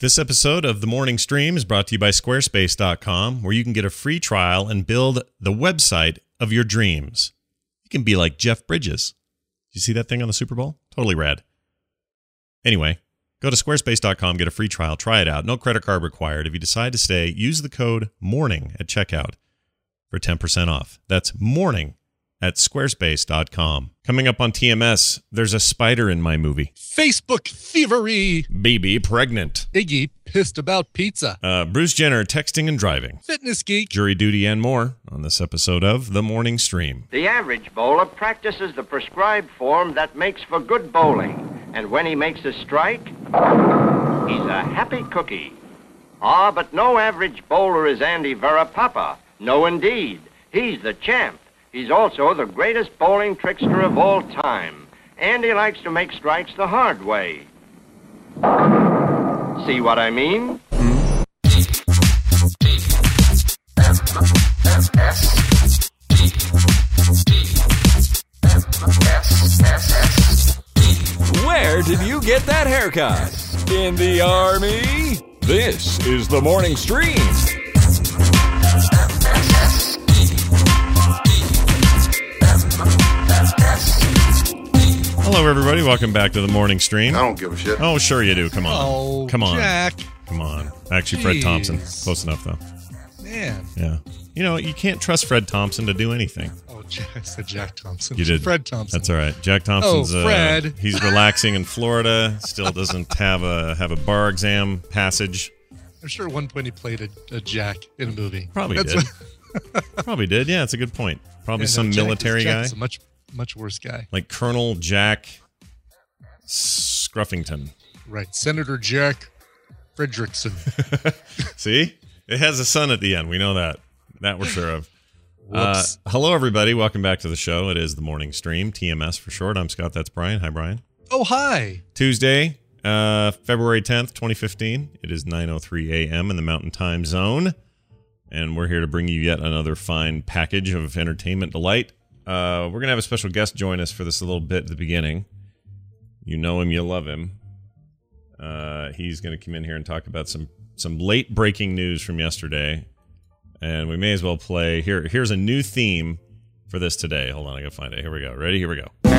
This episode of The Morning Stream is brought to you by Squarespace.com, where you can get a free trial and build the website of your dreams. You can be like Jeff Bridges. Did you see that thing on the Super Bowl? Totally rad. Anyway, go to Squarespace.com, get a free trial, try it out. No credit card required. If you decide to stay, use the code MORNING at checkout for 10% off. That's MORNING at Squarespace.com. Coming up on TMS, there's a spider in my movie. Facebook thievery. Baby pregnant. Iggy pissed about pizza. Bruce Jenner texting and driving. Fitness geek. Jury duty and more on this episode of The Morning Stream. The average bowler practices the prescribed form that makes for good bowling. And when he makes a strike, he's a happy cookie. But no average bowler is Andy Varapapa. No, indeed. He's the champ. He's also the greatest bowling trickster of all time. Andy likes to make strikes the hard way. See what I mean? Where did you get that haircut? In the Army? This is The Morning Stream. Hello, everybody. Welcome back to The Morning Stream. I don't give a shit. Oh, sure you do. Come on. Oh, Come on. Jack. Come on. Actually, Fred Jeez. Thompson. Close enough, though. Man. Yeah. You know, you can't trust Fred Thompson to do anything. Oh, I said Jack Thompson. You did. Fred Thompson. That's all right. Jack Thompson's Fred. He's relaxing in Florida. Still doesn't have a bar exam passage. I'm sure at one point he played a Jack in a movie. Probably did. Probably did. Yeah, it's a good point. Probably some military guy. Jack's a much worse guy. Like Colonel Jack Scruffington. Right. Senator Jack Fredrickson. See? It has a son at the end. We know that. That we're sure of. Whoops. Hello, everybody. Welcome back to the show. It is The Morning Stream, TMS for short. I'm Scott. That's Brian. Hi, Brian. Oh, hi. Tuesday, February 10th, 2015. It is 9:03 a.m. in the Mountain Time Zone. And we're here to bring you yet another fine package of entertainment delight. We're going to have a special guest join us for this little bit at the beginning. You know him, you love him. He's going to come in here and talk about some late breaking news from yesterday. And we may as well play. Here's a new theme for this today. Hold on, I got to find it. Here we go. Ready? Here we go. I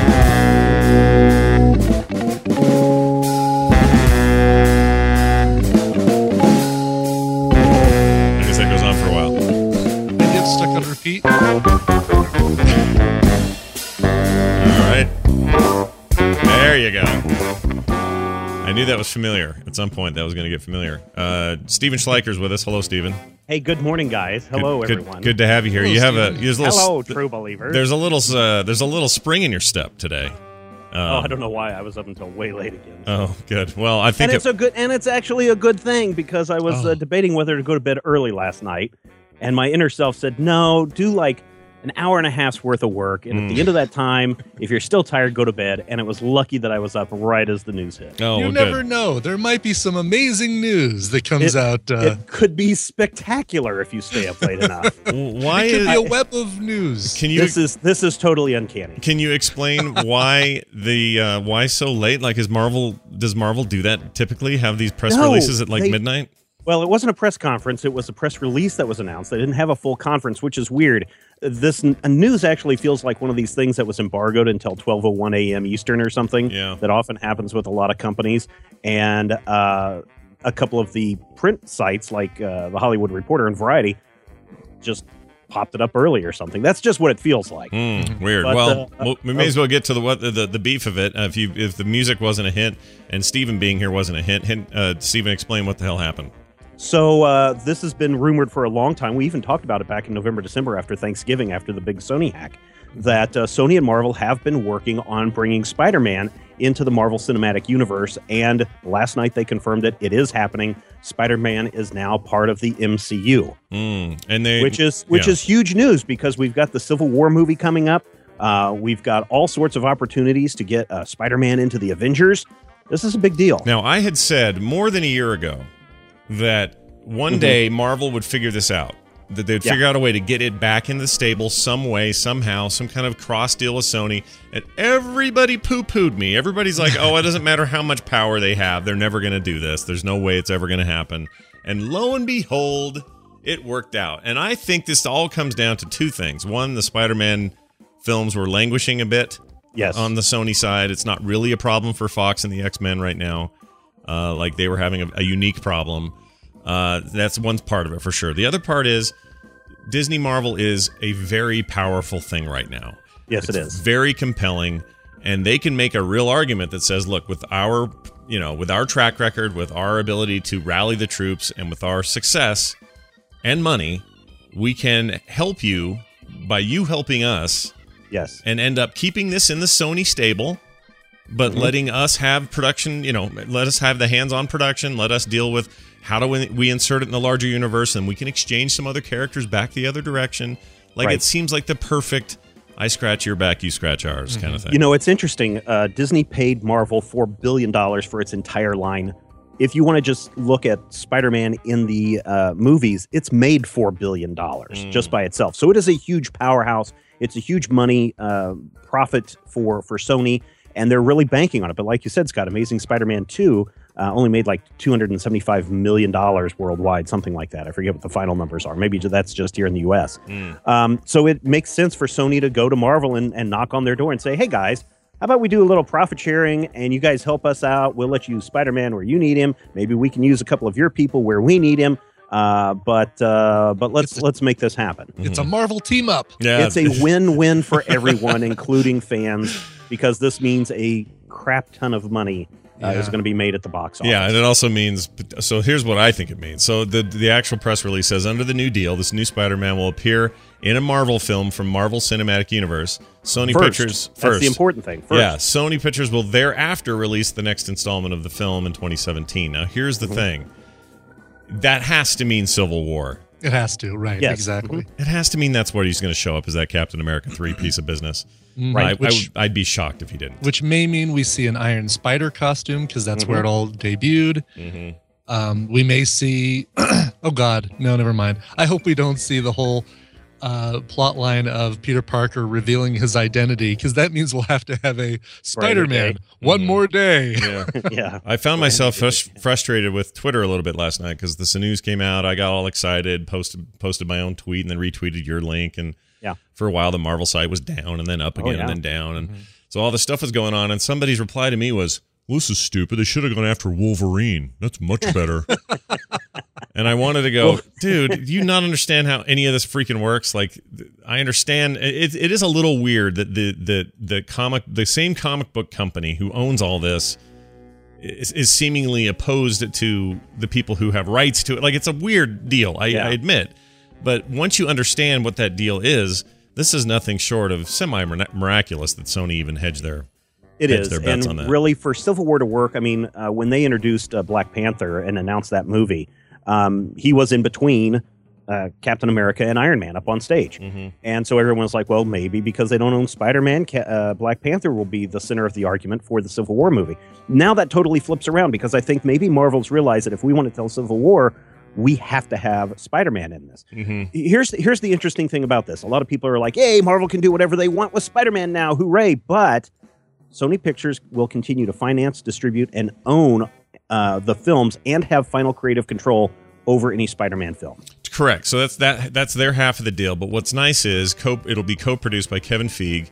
guess that goes on for a while. Maybe it's stuck on repeat. All right. There you go. I knew that was familiar. At some point, that was going to get familiar. Steven Schleicher's with us. Hello, Steven. Hey, good morning, guys. Hello, everyone. Good to have you here. Hello, Hello, true believer. There's a little spring in your step today. I don't know why I was up until way late again. Oh, good. Well, I think it's actually a good thing because I was debating whether to go to bed early last night, and my inner self said, "No, do like an hour and a half's worth of work, and at the end of that time, if you're still tired, go to bed." And it was lucky that I was up right as the news hit. Oh, You never know. There might be some amazing news that comes out. It could be spectacular if you stay up late enough. Why It could is be a web of news. Can you This is totally uncanny. Can you explain why why so late? Like, does Marvel do that typically? Have these press releases at midnight? Well, it wasn't a press conference. It was a press release that was announced. They didn't have a full conference, which is weird. This news actually feels like one of these things that was embargoed until 12:01 a.m. Eastern or something. Yeah. That often happens with a lot of companies. And a couple of the print sites like The Hollywood Reporter and Variety just popped it up early or something. That's just what it feels like. Weird. But, we may as well get to the beef of it. If the music wasn't a hint and Steven being here wasn't a hint, Steven, explain what the hell happened. So this has been rumored for a long time. We even talked about it back in November, December after Thanksgiving, after the big Sony hack, that Sony and Marvel have been working on bringing Spider-Man into the Marvel Cinematic Universe. And last night they confirmed it. It is happening. Spider-Man is now part of the MCU, which is huge news because we've got the Civil War movie coming up. We've got all sorts of opportunities to get Spider-Man into the Avengers. This is a big deal. Now, I had said more than a year ago that one day Marvel would figure this out. that they'd figure out a way to get it back in the stable some way, somehow, some kind of cross deal with Sony. And everybody poo-pooed me. Everybody's like, oh, it doesn't matter how much power they have. They're never going to do this. There's no way it's ever going to happen. And lo and behold, it worked out. And I think this all comes down to two things. One, the Spider-Man films were languishing a bit on the Sony side. It's not really a problem for Fox and the X-Men right now. Like they were having a unique problem. That's one part of it for sure. The other part is Disney Marvel is a very powerful thing right now. Yes, it is. Very compelling, and they can make a real argument that says, look, with our track record, with our ability to rally the troops, and with our success and money, we can help you by you helping us. Yes. And end up keeping this in the Sony stable, but letting us have production, let us have the hands-on production, let us deal with how do we insert it in the larger universe, and we can exchange some other characters back the other direction. Like, it seems like the perfect I scratch your back, you scratch ours kind of thing. It's interesting. Disney paid Marvel $4 billion for its entire line. If you want to just look at Spider-Man in the movies, it's made $4 billion just by itself. So it is a huge powerhouse. It's a huge money profit for Sony, and they're really banking on it. But like you said, Scott, Amazing Spider-Man 2 only made like $275 million worldwide, something like that. I forget what the final numbers are. Maybe that's just here in the U.S. So it makes sense for Sony to go to Marvel and knock on their door and say, hey, guys, how about we do a little profit sharing and you guys help us out? We'll let you use Spider-Man where you need him. Maybe we can use a couple of your people where we need him. But let's make this happen. It's a Marvel team up. Yeah. It's a win-win for everyone, including fans, because this means a crap ton of money is going to be made at the box office. Yeah, and it also means, so here's what I think it means. So the actual press release says, under the new deal, this new Spider-Man will appear in a Marvel film from Marvel Cinematic Universe. Sony Pictures first. That's the important thing. First. Yeah, Sony Pictures will thereafter release the next installment of the film in 2017. Now, here's the thing. That has to mean Civil War. It has to, right? Yes. Exactly. It has to mean that's where he's going to show up, as that Captain America 3 piece of business. Right. I'd be shocked if he didn't. Which may mean we see an Iron Spider costume, because that's where it all debuted. We may see... oh, God. No, never mind. I hope we don't see the whole plot line of Peter Parker revealing his identity, because that means we'll have to have a Spider-Man one more day. Yeah. Yeah. I found myself frustrated with Twitter a little bit last night because the news came out. I got all excited, posted my own tweet, and then retweeted your link. And for a while, the Marvel site was down and then up again and then down. And so all this stuff was going on. And somebody's reply to me was, well, this is stupid. They should have gone after Wolverine. That's much better. And I wanted to go, dude, do you not understand how any of this freaking works? Like, I understand it is a little weird that the same comic book company who owns all this is seemingly opposed to the people who have rights to it. Like, it's a weird deal, I admit. But once you understand what that deal is, this is nothing short of semi-miraculous that Sony even hedged their bets on that. Really, for Civil War to work, I mean, when they introduced Black Panther and announced that movie, he was in between Captain America and Iron Man up on stage. And so everyone was like, well, maybe because they don't own Spider-Man, Black Panther will be the center of the argument for the Civil War movie. Now that totally flips around, because I think maybe Marvel's realized that if we want to tell Civil War, we have to have Spider-Man in this. Here's the interesting thing about this. A lot of people are like, hey, Marvel can do whatever they want with Spider-Man now, hooray. But Sony Pictures will continue to finance, distribute, and own the films and have final creative control over any Spider-Man film. Correct. So that's their half of the deal. But what's nice is it'll be co-produced by Kevin Feige.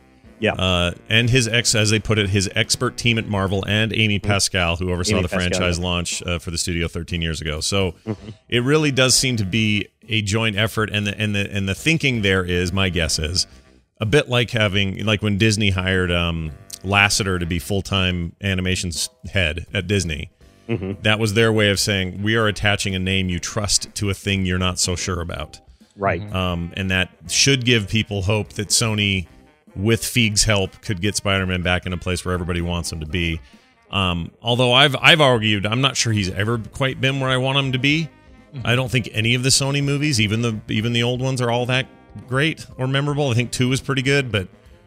And his as they put it, his expert team at Marvel, and Amy Pascal, who oversaw the franchise launch for the studio 13 years ago. So it really does seem to be a joint effort, and the thinking there is, my guess is, a bit like when Disney hired Lasseter to be full-time animations head at Disney. That was their way of saying, we are attaching a name you trust to a thing you're not so sure about. Right. And that should give people hope that Sony, with Feige's help, could get Spider-Man back in a place where everybody wants him to be. Although I've argued, I'm not sure he's ever quite been where I want him to be. I don't think any of the Sony movies, even the old ones, are all that great or memorable. I think 2 was pretty good, but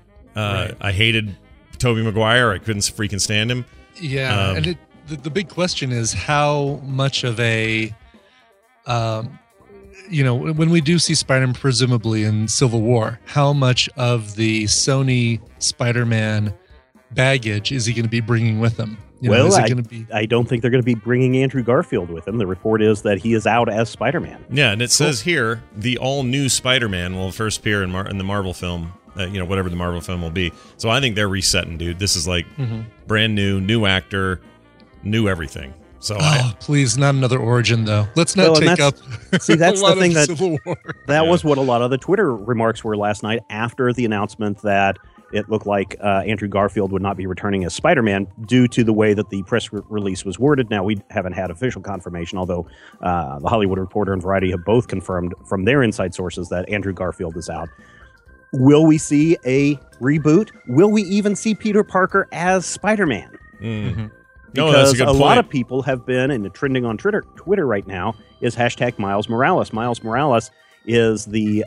I hated Tobey Maguire. I couldn't freaking stand him. Yeah, and the big question is how much of a when we do see Spider-Man presumably in Civil War, how much of the Sony Spider-Man baggage is he going to be bringing with him? I don't think they're going to be bringing Andrew Garfield with him. The report is that he is out as Spider-Man. Yeah, and it says here, the all-new Spider-Man will first appear in the Marvel film, whatever the Marvel film will be. So I think they're resetting, dude. This is like brand new actor, new everything. So please, not another origin, though. Let's not take up see, that's a lot the thing of Civil War. That was what a lot of the Twitter remarks were last night after the announcement that it looked like Andrew Garfield would not be returning as Spider-Man due to the way that the press release was worded. Now, we haven't had official confirmation, although The Hollywood Reporter and Variety have both confirmed from their inside sources that Andrew Garfield is out. Will we see a reboot? Will we even see Peter Parker as Spider-Man? Mm-hmm. Because a lot of people have been, and the trending on Twitter right now is hashtag Miles Morales. Miles Morales is the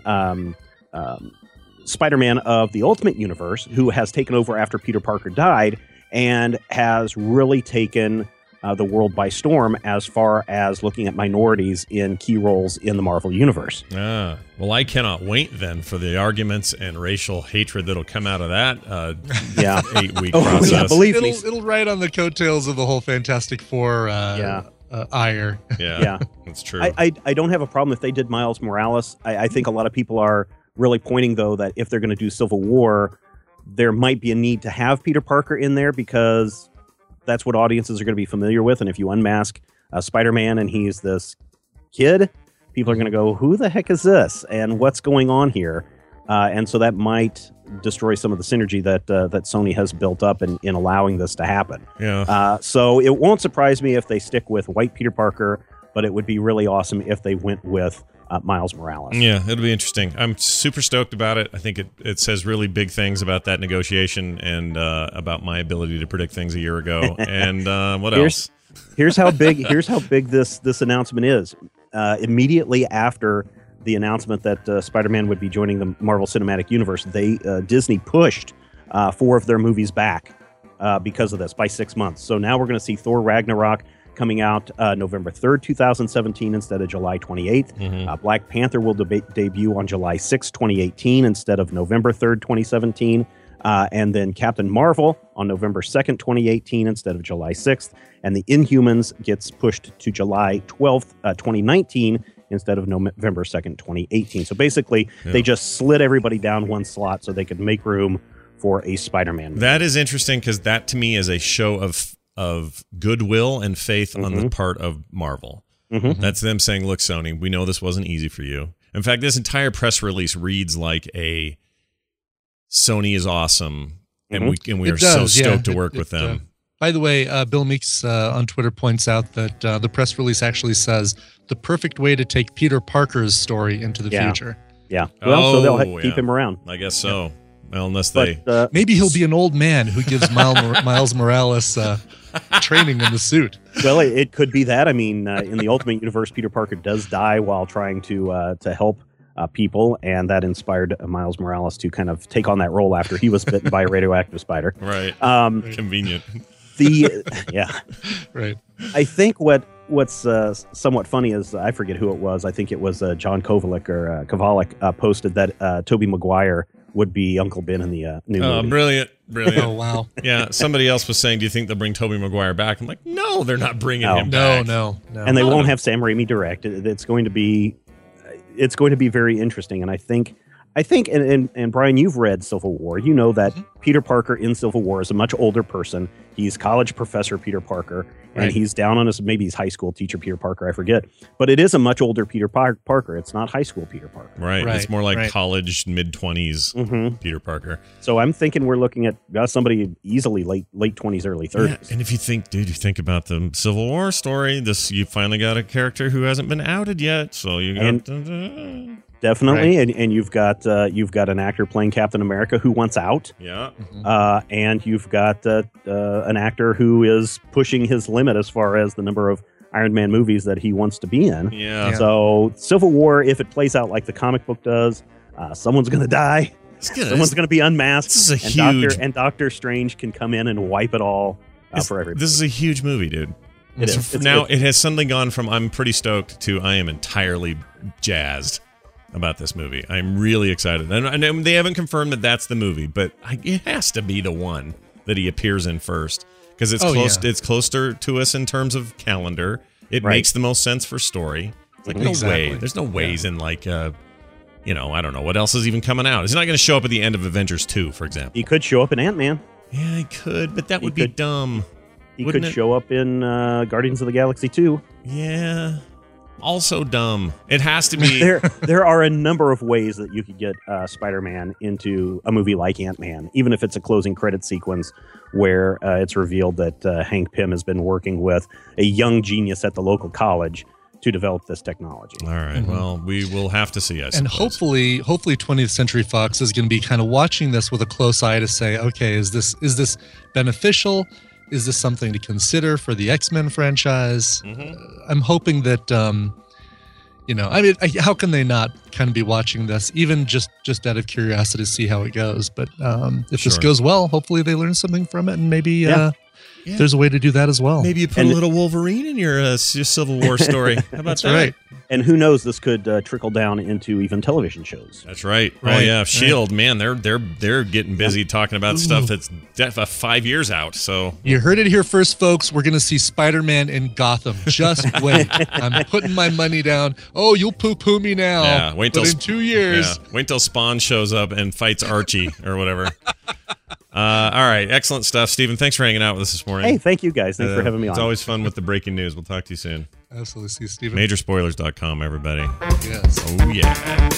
Spider-Man of the Ultimate Universe who has taken over after Peter Parker died and has really taken the world by storm as far as looking at minorities in key roles in the Marvel Universe. Well, I cannot wait then for the arguments and racial hatred that'll come out of that 8-week process. Yeah, believe me. It'll ride on the coattails of the whole Fantastic Four ire. Yeah, that's true. I don't have a problem if they did Miles Morales. I think a lot of people are really pointing, though, that if they're going to do Civil War, there might be a need to have Peter Parker in there because that's what audiences are going to be familiar with. And if you unmask Spider-Man and he's this kid, people are going to go, who the heck is this? And what's going on here? And so that might destroy some of the synergy that Sony has built up in allowing this to happen. Yeah. So it won't surprise me if they stick with white Peter Parker, but it would be really awesome if they went with Miles Morales. Yeah, it'll be interesting. I'm super stoked about it. I think it says really big things about that negotiation and about my ability to predict things a year ago. And what else? Here's how big this announcement is. Immediately after the announcement that Spider-Man would be joining the Marvel Cinematic Universe, Disney pushed 4 of their movies back because of this by 6 months. So now we're going to see Thor Ragnarok coming out November 3rd, 2017 instead of July 28th. Mm-hmm. Black Panther will debut on July 6th, 2018 instead of November 3rd, 2017. And then Captain Marvel on November 2nd, 2018 instead of July 6th. And the Inhumans gets pushed to July 12th, 2019 instead of November 2nd, 2018. So basically, they just slid everybody down one slot so they could make room for a Spider-Man movie. That is interesting because that to me is a show of goodwill and faith on the part of Marvel. Mm-hmm. That's them saying, look, Sony, we know this wasn't easy for you. In fact, this entire press release reads like a Sony is awesome, and we are so stoked to work with them. By the way, Bill Meeks on Twitter points out that the press release actually says the perfect way to take Peter Parker's story into the future. Yeah. Well, so they'll keep him around. I guess so. Yeah. Well, unless maybe he'll be an old man who gives Miles Morales training in the suit. Well, it could be that. I mean, in the Ultimate Universe, Peter Parker does die while trying to help people, and that inspired Miles Morales to kind of take on that role after he was bitten by a radioactive spider. Right. Convenient. Right. I think what's somewhat funny is I forget who it was. I think it was John Kovalik posted that Tobey Maguire would be Uncle Ben in the new movie. Brilliant. Oh, wow. Yeah, somebody else was saying, do you think they'll bring Tobey Maguire back? I'm like, no, they're not bringing him back. No. And they won't have Sam Raimi direct. It's going to be very interesting. And I think, and Brian, you've read Civil War. You know that Peter Parker in Civil War is a much older person. He's college professor Peter Parker, and he's down on maybe he's high school teacher Peter Parker, I forget. But it is a much older Peter Parker. It's not high school Peter Parker. Right. It's more like college, mid-20s Peter Parker. So I'm thinking we're looking at somebody easily late 20s, early 30s. Yeah, and if you think about the Civil War story, you finally got a character who hasn't been outed yet. So you got... Definitely, and you've got an actor playing Captain America who wants out. Yeah, and you've got an actor who is pushing his limit as far as the number of Iron Man movies that he wants to be in. Yeah. So Civil War, if it plays out like the comic book does, someone's going to die. Someone's going to be unmasked. This is huge. And Doctor Strange can come in and wipe it all for everybody. This is a huge movie, dude. It So is. It's- now it's- it has suddenly gone from I'm pretty stoked to I am entirely jazzed about this movie. I'm really excited. And they haven't confirmed that that's the movie, but it has to be the one that he appears in first because it's close. Yeah. It's closer to us in terms of calendar. It Right. makes the most sense for story. It's like no Exactly. way. There's no ways in like I don't know what else is even coming out. He's not going to show up at the end of Avengers 2, for example. he could show up in Ant-Man. Yeah, he could, but that He would be could. dumb. He Wouldn't could it? show up in Guardians of the Galaxy 2. Yeah. Also dumb. It has to be. There are a number of ways that you could get Spider-Man into a movie like Ant-Man, even if it's a closing credit sequence where it's revealed that Hank Pym has been working with a young genius at the local college to develop this technology. All right. Well, we will have to see. I And suppose. hopefully 20th Century Fox is going to be kind of watching this with a close eye to say, okay, is this beneficial? Is this something to consider for the X-Men franchise? I'm hoping that, how can they not kind of be watching this, even just out of curiosity to see how it goes? But if this Sure. goes well, hopefully they learn something from it, and maybe Yeah. there's a way to do that as well. Maybe you put And- a little Wolverine in your Civil War story. How about That's that? right. And who knows, this could trickle down into even television shows. That's right. Oh Right, yeah, right. Shield, man, they're getting busy talking about stuff that's 5 years out. So You heard it here first, folks. We're going to see Spider-Man in Gotham. Just wait. I'm putting my money down. Oh, you'll poo-poo me now. yeah, wait till but in 2 years. wait till Spawn shows up and fights Archie or whatever. All right, excellent stuff, Stephen. Thanks for hanging out with us this morning. Hey, thank you guys. Thanks for having me on. It's always fun with the breaking news. We'll talk to you soon. Absolutely. See, Steven. Majorspoilers.com, everybody. Yes. Oh yeah.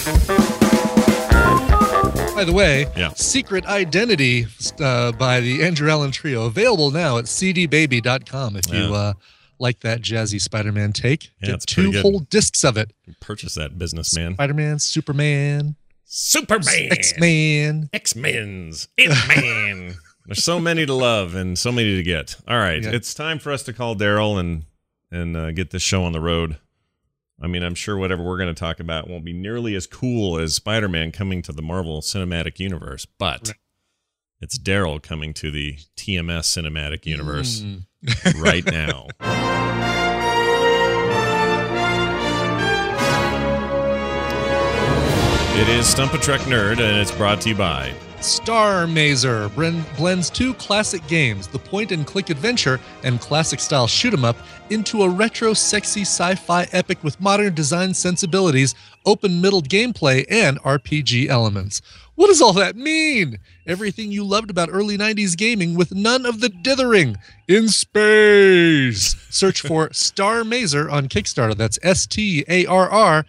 By the way, Yeah. Secret Identity by the Andrew Allen Trio, available now at cdbaby.com if you like that jazzy Spider-Man take. Yeah, Get it's pretty 2 good. whole discs of it. Purchase that businessman. Spider-Man, Superman, Superman. X-Man. X-Men's. Ant-Man. There's so many to love and so many to get. All right, Yeah. it's time for us to call Daryl and get this show on the road. I mean, I'm sure whatever we're going to talk about won't be nearly as cool as Spider-Man coming to the Marvel Cinematic Universe, but it's Daryl coming to the TMS Cinematic Universe right now. It is Stump a Trek Nerd, and it's brought to you by Star Mazer blends 2 classic games, the point-and-click adventure and classic-style shoot-'em-up, into a retro, sexy sci-fi epic with modern design sensibilities, open-middled gameplay, and RPG elements. What does all that mean? Everything you loved about early 90s gaming with none of the dithering. In space! Search for Star Mazer on Kickstarter. That's StarrMazer.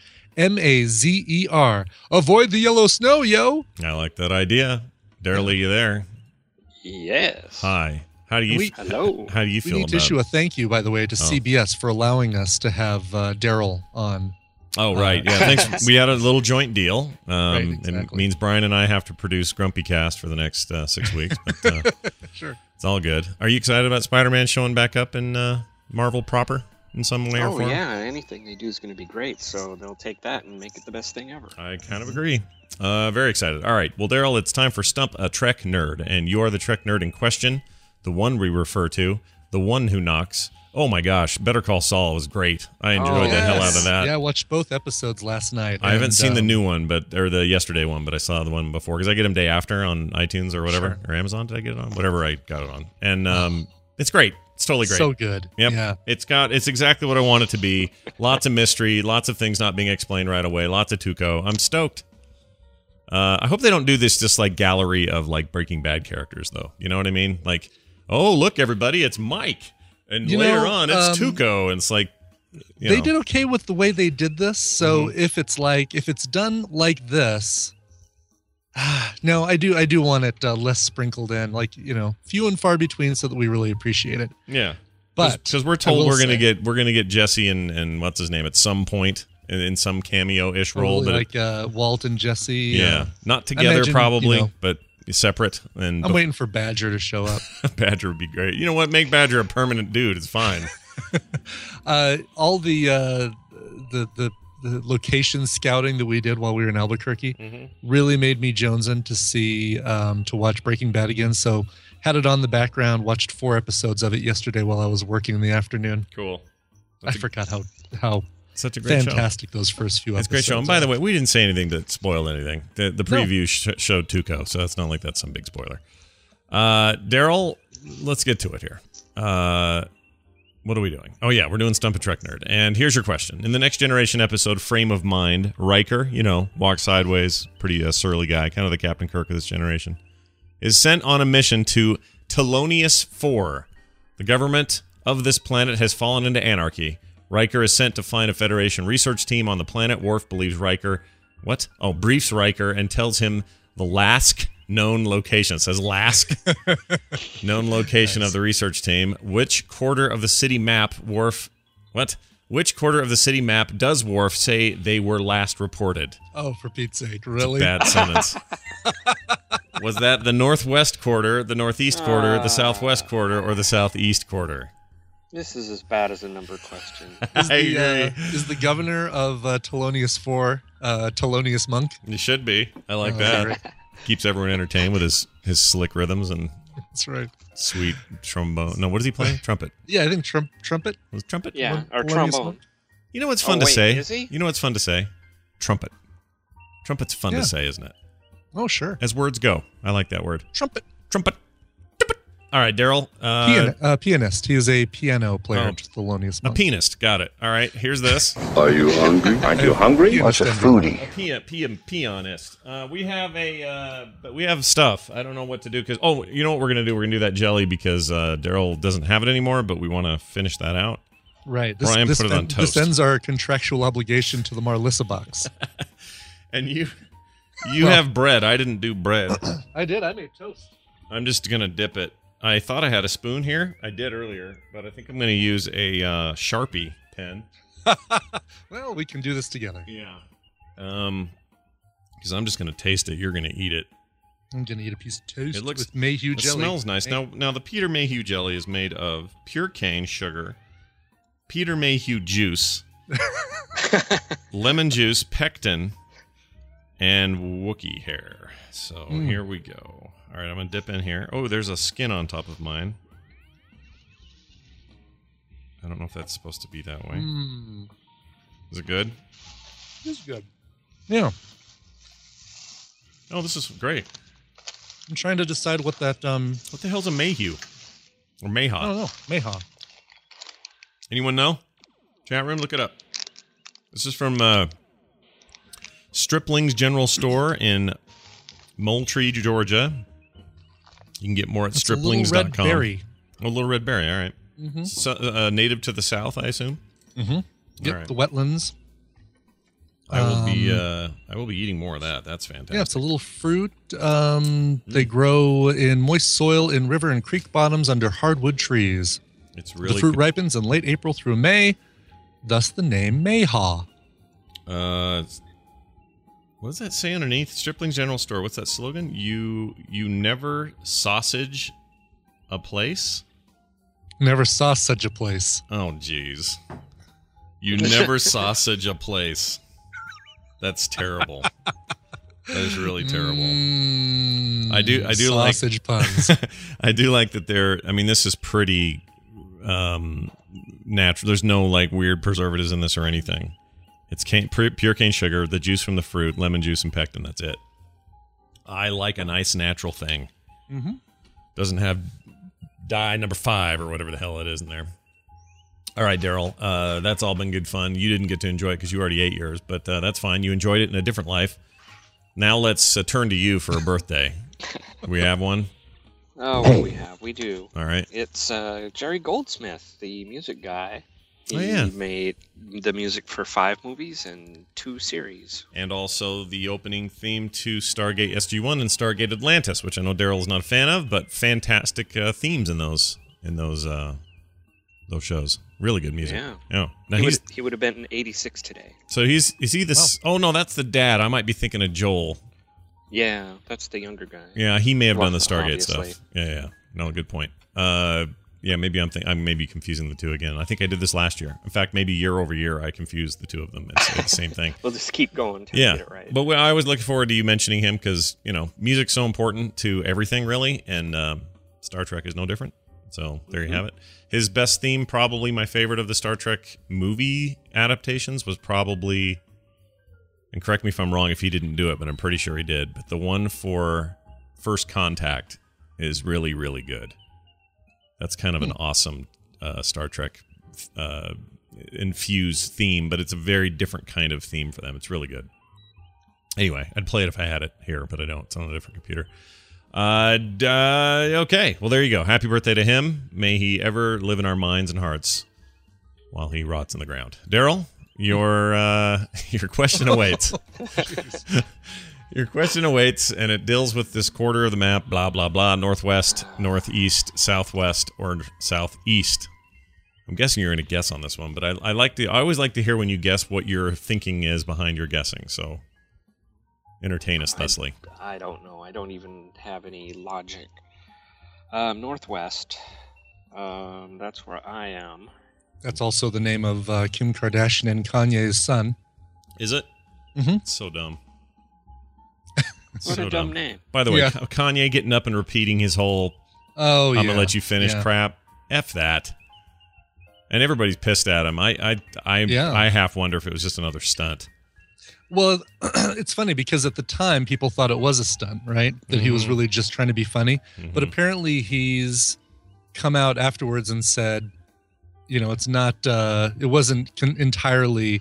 Avoid the yellow snow, yo! I like that idea. Daryl, are you there? Yes. Hi. How do you Hello. How do you We feel need to about issue a thank you, by the way, to CBS for allowing us to have Daryl on. Oh, right. Yeah, thanks. We had a little joint deal. Right, It exactly. means Brian and I have to produce Grumpy Cast for the next 6 weeks. But, Sure. it's all good. Are you excited about Spider-Man showing back up in Marvel proper in some way or Oh form? yeah, anything they do is going to be great. So they'll take that and make it the best thing ever. I kind of agree. Very excited. All right. Well, Daryl, it's time for Stump a Trek Nerd. And you are the Trek nerd in question, the one we refer to, the one who knocks. Oh my gosh, Better Call Saul was great. I enjoyed the hell out of that. Yeah, I watched both episodes last night. I haven't and, seen the new one, or the yesterday one, but I saw the one before because I get them day after on iTunes or whatever, or Amazon. Did I get it on? Whatever I got it on, and it's great. It's totally great. So good. Yep. Yeah. It's exactly what I want it to be. Lots of mystery, lots of things not being explained right away, lots of Tuco. I'm stoked. I hope they don't do this just like gallery of like Breaking Bad characters though. You know what I mean? Like, oh look everybody, it's Mike, and You later know, on it's Tuco, and it's like They did okay with the way they did this. So if it's done like this, no, I do want it less sprinkled in, like, few and far between, so that we really appreciate it. Yeah. But because we're I told will we're gonna say- get Jesse and what's his name at some point in some cameo-ish role, Probably but like Walt and Jesse. yeah, not together imagine, probably, but separate. And I'm waiting for Badger to show up. Badger would be great. You know what? Make Badger a permanent dude. It's fine. All the location scouting that we did while we were in Albuquerque really made me jonesing to see to watch Breaking Bad again. So Had it on the background. Watched 4 episodes of it yesterday while I was working in the afternoon. Cool. I forgot how such a great fantastic those first few episodes. It's a great show. And by the way, we didn't say anything that spoiled anything. The preview showed Tuco, so it's not like that's some big spoiler. Daryl, let's get to it here. What are we doing? Oh, yeah, we're doing Stump a Trek Nerd. And here's your question. In the Next Generation episode, Frame of Mind, Riker, walks sideways, pretty surly guy, kind of the Captain Kirk of this generation, is sent on a mission to Telonius 4. The government of this planet has fallen into anarchy. Riker is sent to find a Federation research team on the planet. Worf believes Riker... What? Oh, briefs Riker and tells him the Lask known location. It says Lask. Known location of the research team. Which quarter of the city map Worf... What? Which quarter of the city map does Worf say they were last reported? Oh, for Pete's sake, really? Bad sentence. Was that the northwest quarter, the northeast quarter, the southwest quarter, or the southeast quarter? This is as bad as a number question. Is the governor of Telonius 4 Telonius Monk? He should be. I like that. Right. Keeps everyone entertained with his slick rhythms and that's right. Sweet trombone. No, what does he play? Trumpet. Yeah, I think trumpet. Was it trumpet? Yeah, or trombone. You know what's fun to say? Is he? You know what's fun to say? Trumpet. Trumpet's fun to say, isn't it? Oh, sure. As words go. I like that word. Trumpet. Trumpet. All right, Daryl. Pianist. He is a piano player. Thelonious Monk. A pianist. Got it. All right, here's this. Are you hungry? Aren't you hungry? What's a foodie? A pianist. We have stuff. I don't know what to do because you know what we're gonna do? We're gonna do that jelly because Daryl doesn't have it anymore, but we want to finish that out. Right. Brian put it on toast. This ends our contractual obligation to the Marlissa box. And you have bread. I didn't do bread. I did. I made toast. I'm just gonna dip it. I thought I had a spoon here. I did earlier, but I think I'm going to use a Sharpie pen. Well, we can do this together. Yeah. Because I'm just going to taste it. You're going to eat it. I'm going to eat a piece of toast with Mayhew jelly. It smells nice. Now, the Peter Mayhew jelly is made of pure cane sugar, Peter Mayhew juice, lemon juice, pectin, and Wookiee hair. So here we go. All right, I'm going to dip in here. Oh, there's a skin on top of mine. I don't know if that's supposed to be that way. Is it good? It's good. Yeah. Oh, this is great. I'm trying to decide what that... What the hell's a Mayhew? Or Mayhaw? I don't know. Mayhaw. Anyone know? Chat room, look it up. This is from Stripling's General Store in Moultrie, Georgia. You can get more at striplings.com. Little red berry. All right. Mm-hmm. So, native to the south, I assume. Mm-hmm. Yep. Right. The wetlands. I will be eating more of that. That's fantastic. Yeah, it's a little fruit. They grow in moist soil in river and creek bottoms under hardwood trees. It's really the fruit ripens in late April through May. Thus the name Mayhaw. What does that say underneath? Stripling's General Store. What's that slogan? You never sausage a place? Never saw such a place. Oh, jeez. You never sausage a place. That's terrible. That is really terrible. I do sausage like puns. I do like that they're. I mean, this is pretty natural. There's no like weird preservatives in this or anything. It's pure cane sugar, the juice from the fruit, lemon juice, and pectin. That's it. I like a nice natural thing. Mm-hmm. Doesn't have dye number 5 or whatever the hell it is in there. All right, Daryl. That's all been good fun. You didn't get to enjoy it because you already ate yours, but that's fine. You enjoyed it in a different life. Now let's turn to you for a birthday. We have one? Oh, we do. All right. It's Jerry Goldsmith, the music guy. He yeah. made the music for 5 movies and 2 series. And also the opening theme to Stargate SG-1 and Stargate Atlantis, which I know Daryl is not a fan of, but fantastic themes in those shows. Really good music. Yeah. Now he would have been in 86 today. So is he this? Oh no, that's the dad. I might be thinking of Joel. Yeah, that's the younger guy. Yeah, he may have done the Stargate obviously. stuff. Yeah. No, good point. Yeah, maybe I'm maybe confusing the two again. I think I did this last year. In fact, maybe year over year, I confused the two of them. It's the same thing. We'll just keep going till we get it right. But I was looking forward to you mentioning him because, music's so important to everything, really. And Star Trek is no different. So there you have it. His best theme, probably my favorite of the Star Trek movie adaptations, was probably, and correct me if I'm wrong if he didn't do it, but I'm pretty sure he did, but the one for First Contact is really, really good. That's kind of an awesome Star Trek infused theme, but it's a very different kind of theme for them. It's really good. Anyway, I'd play it if I had it here, but I don't. It's on a different computer. Okay, well, there you go. Happy birthday to him. May he ever live in our minds and hearts while he rots in the ground. Daryl, your question awaits. Your question awaits, and it deals with this quarter of the map, blah, blah, blah, northwest, northeast, southwest, or southeast. I'm guessing you're going to guess on this one, but I always like to hear when you guess what your thinking is behind your guessing, so entertain us thusly. I don't know. I don't even have any logic. Northwest. That's where I am. That's also the name of Kim Kardashian and Kanye's son. Is it? Mm-hmm. It's so dumb. What a dumb name. By the way, Kanye getting up and repeating his whole I'm going to let you finish crap. F that. And everybody's pissed at him. I half wonder if it was just another stunt. Well, it's funny because at the time people thought it was a stunt, right? That he was really just trying to be funny. But apparently he's come out afterwards and said, it's not, it wasn't entirely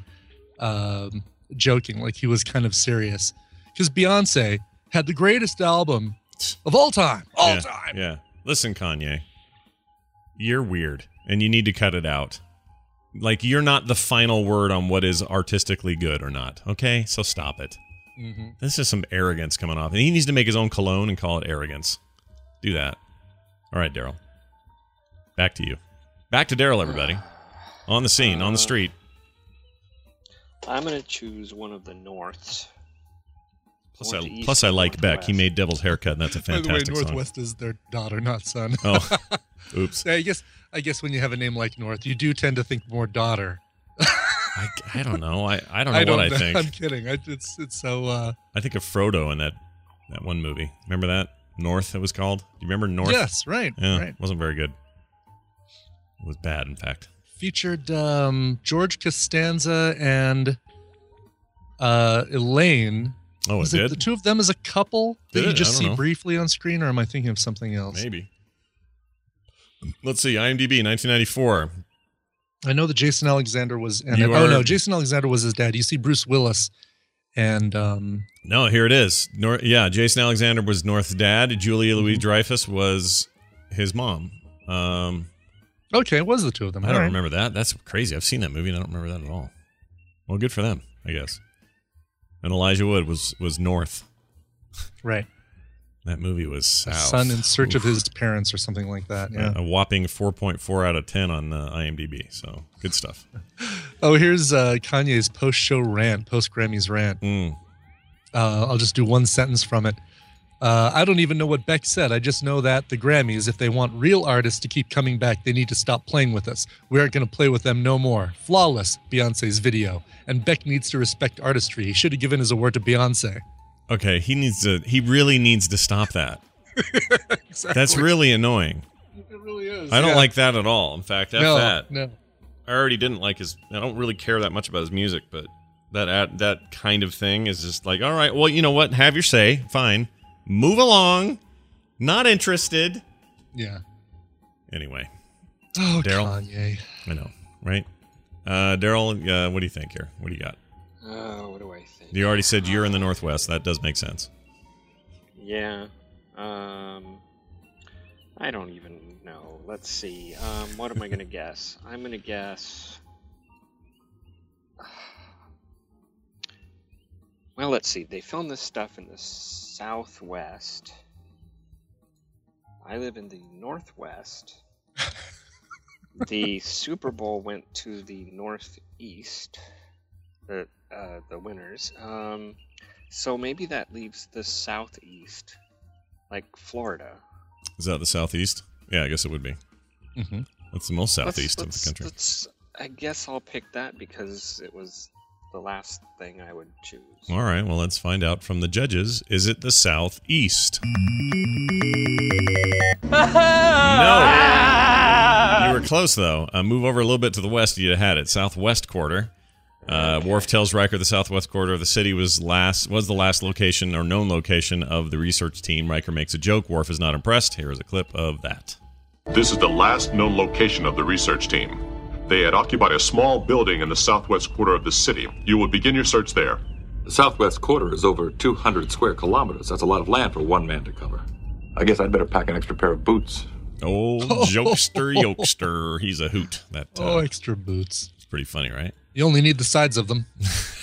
joking. Like he was kind of serious. Because Beyonce had the greatest album of all time. All time. Yeah. Listen, Kanye, you're weird and you need to cut it out. Like, you're not the final word on what is artistically good or not, okay? So stop it. This is some arrogance coming off. And he needs to make his own cologne and call it arrogance. Do that. All right, Daryl. Back to you. Back to Daryl, everybody. On the scene, on the street. I'm going to choose one of the Norths. Plus, I like Beck. He made Devil's Haircut, and that's a fantastic song. By the way, Northwest is their daughter, not son. Oh, oops. I guess when you have a name like North, you do tend to think more daughter. I don't know. I don't know what I think. I'm kidding. It's so. I think of Frodo in that one movie. Remember that? North, it was called. Do you remember North? Yes, right. Yeah, right. Wasn't very good. It was bad, in fact. Featured George Costanza and Elaine. Oh, was it did? The two of them as a couple that you just see know. briefly on screen, or am I thinking of something else? Maybe. Let's see. IMDb, 1994. I know that Jason Alexander was in it. Oh, no. Jason Alexander was his dad. You see Bruce Willis and... No, here it is. Jason Alexander was North's dad. Julia Louis-Dreyfus was his mom. Okay, it was the two of them. I don't remember that. That's crazy. I've seen that movie, and I don't remember that at all. Well, good for them, I guess. And Elijah Wood was North. Right. That movie was south. Son in search of his parents or something like that. Yeah. A whopping 4.4 out of 10 on IMDb. So good stuff. Oh, here's Kanye's post-show rant, post-Grammys rant. I'll just do one sentence from it. I don't even know what Beck said. I just know that the Grammys, if they want real artists to keep coming back, they need to stop playing with us. We aren't going to play with them no more. Flawless, Beyonce's video. And Beck needs to respect artistry. He should have given his award to Beyonce. Okay, he really needs to stop that. Exactly. That's really annoying. It really is. I don't like that at all. In fact, that. No. I already didn't like I don't really care that much about his music, but that kind of thing is just like, all right, well, you know what? Have your say. Fine. Move along. Not interested. Yeah. Anyway. Oh, Daryl. Kanye. I know, right? Daryl, what do you think here? What do you got? What do I think? You already said you're in the Northwest. That does make sense. Yeah. I don't even know. Let's see. What am I going to guess? I'm going to guess... Well, let's see. They filmed this stuff in the Southwest. I live in the Northwest. The Super Bowl went to the Northeast. The winners. So maybe that leaves the Southeast, like Florida. Is that the Southeast? Yeah, I guess it would be. Mm-hmm. That's the most southeast of the country. I guess I'll pick that because it was the last thing I would choose. All right, well, let's find out from the judges. Is it the southeast? No. You were close, though. Move over a little bit to the west, you'd have had it. Southwest quarter. Worf tells Riker the southwest quarter of the city was the last location or known location of the research team. Riker makes a joke. Worf is not impressed. Here is a clip of that. This is the last known location of the research team. They had occupied a small building in the southwest quarter of the city. You will begin your search there. The southwest quarter is over 200 square kilometers. That's a lot of land for one man to cover. I guess I'd better pack an extra pair of boots. Old jokester. He's a hoot. That extra boots. It's pretty funny, right? You only need the sides of them.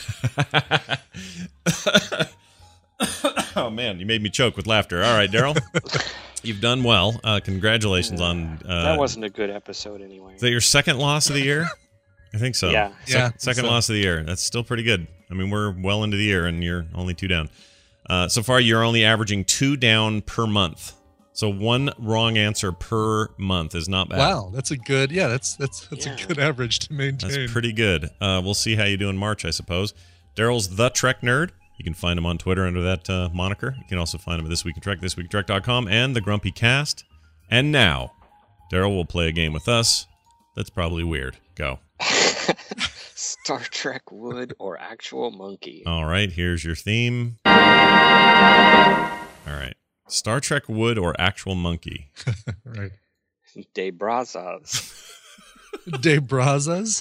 Oh, man, you made me choke with laughter. All right, Daryl. You've done well. Congratulations on... that wasn't a good episode anyway. Is that your second loss of the year? I think so. Yeah. Second loss of the year. That's still pretty good. I mean, we're well into the year, and you're only 2 down. So far, you're only averaging 2 down per month. So 1 wrong answer per month is not bad. Wow, that's a good... Yeah, that's a good average to maintain. That's pretty good. We'll see how you do in March, I suppose. Daryl's The Trek Nerd. You can find him on Twitter under that moniker. You can also find him at This Week in Trek, thisweekintrek.com, and The Grumpy Cast. And now, Daryl will play a game with us that's probably weird. Go. Star Trek wood or actual monkey? All right, here's your theme. All right. Star Trek wood or actual monkey? Right. De Brazas. De Brazas?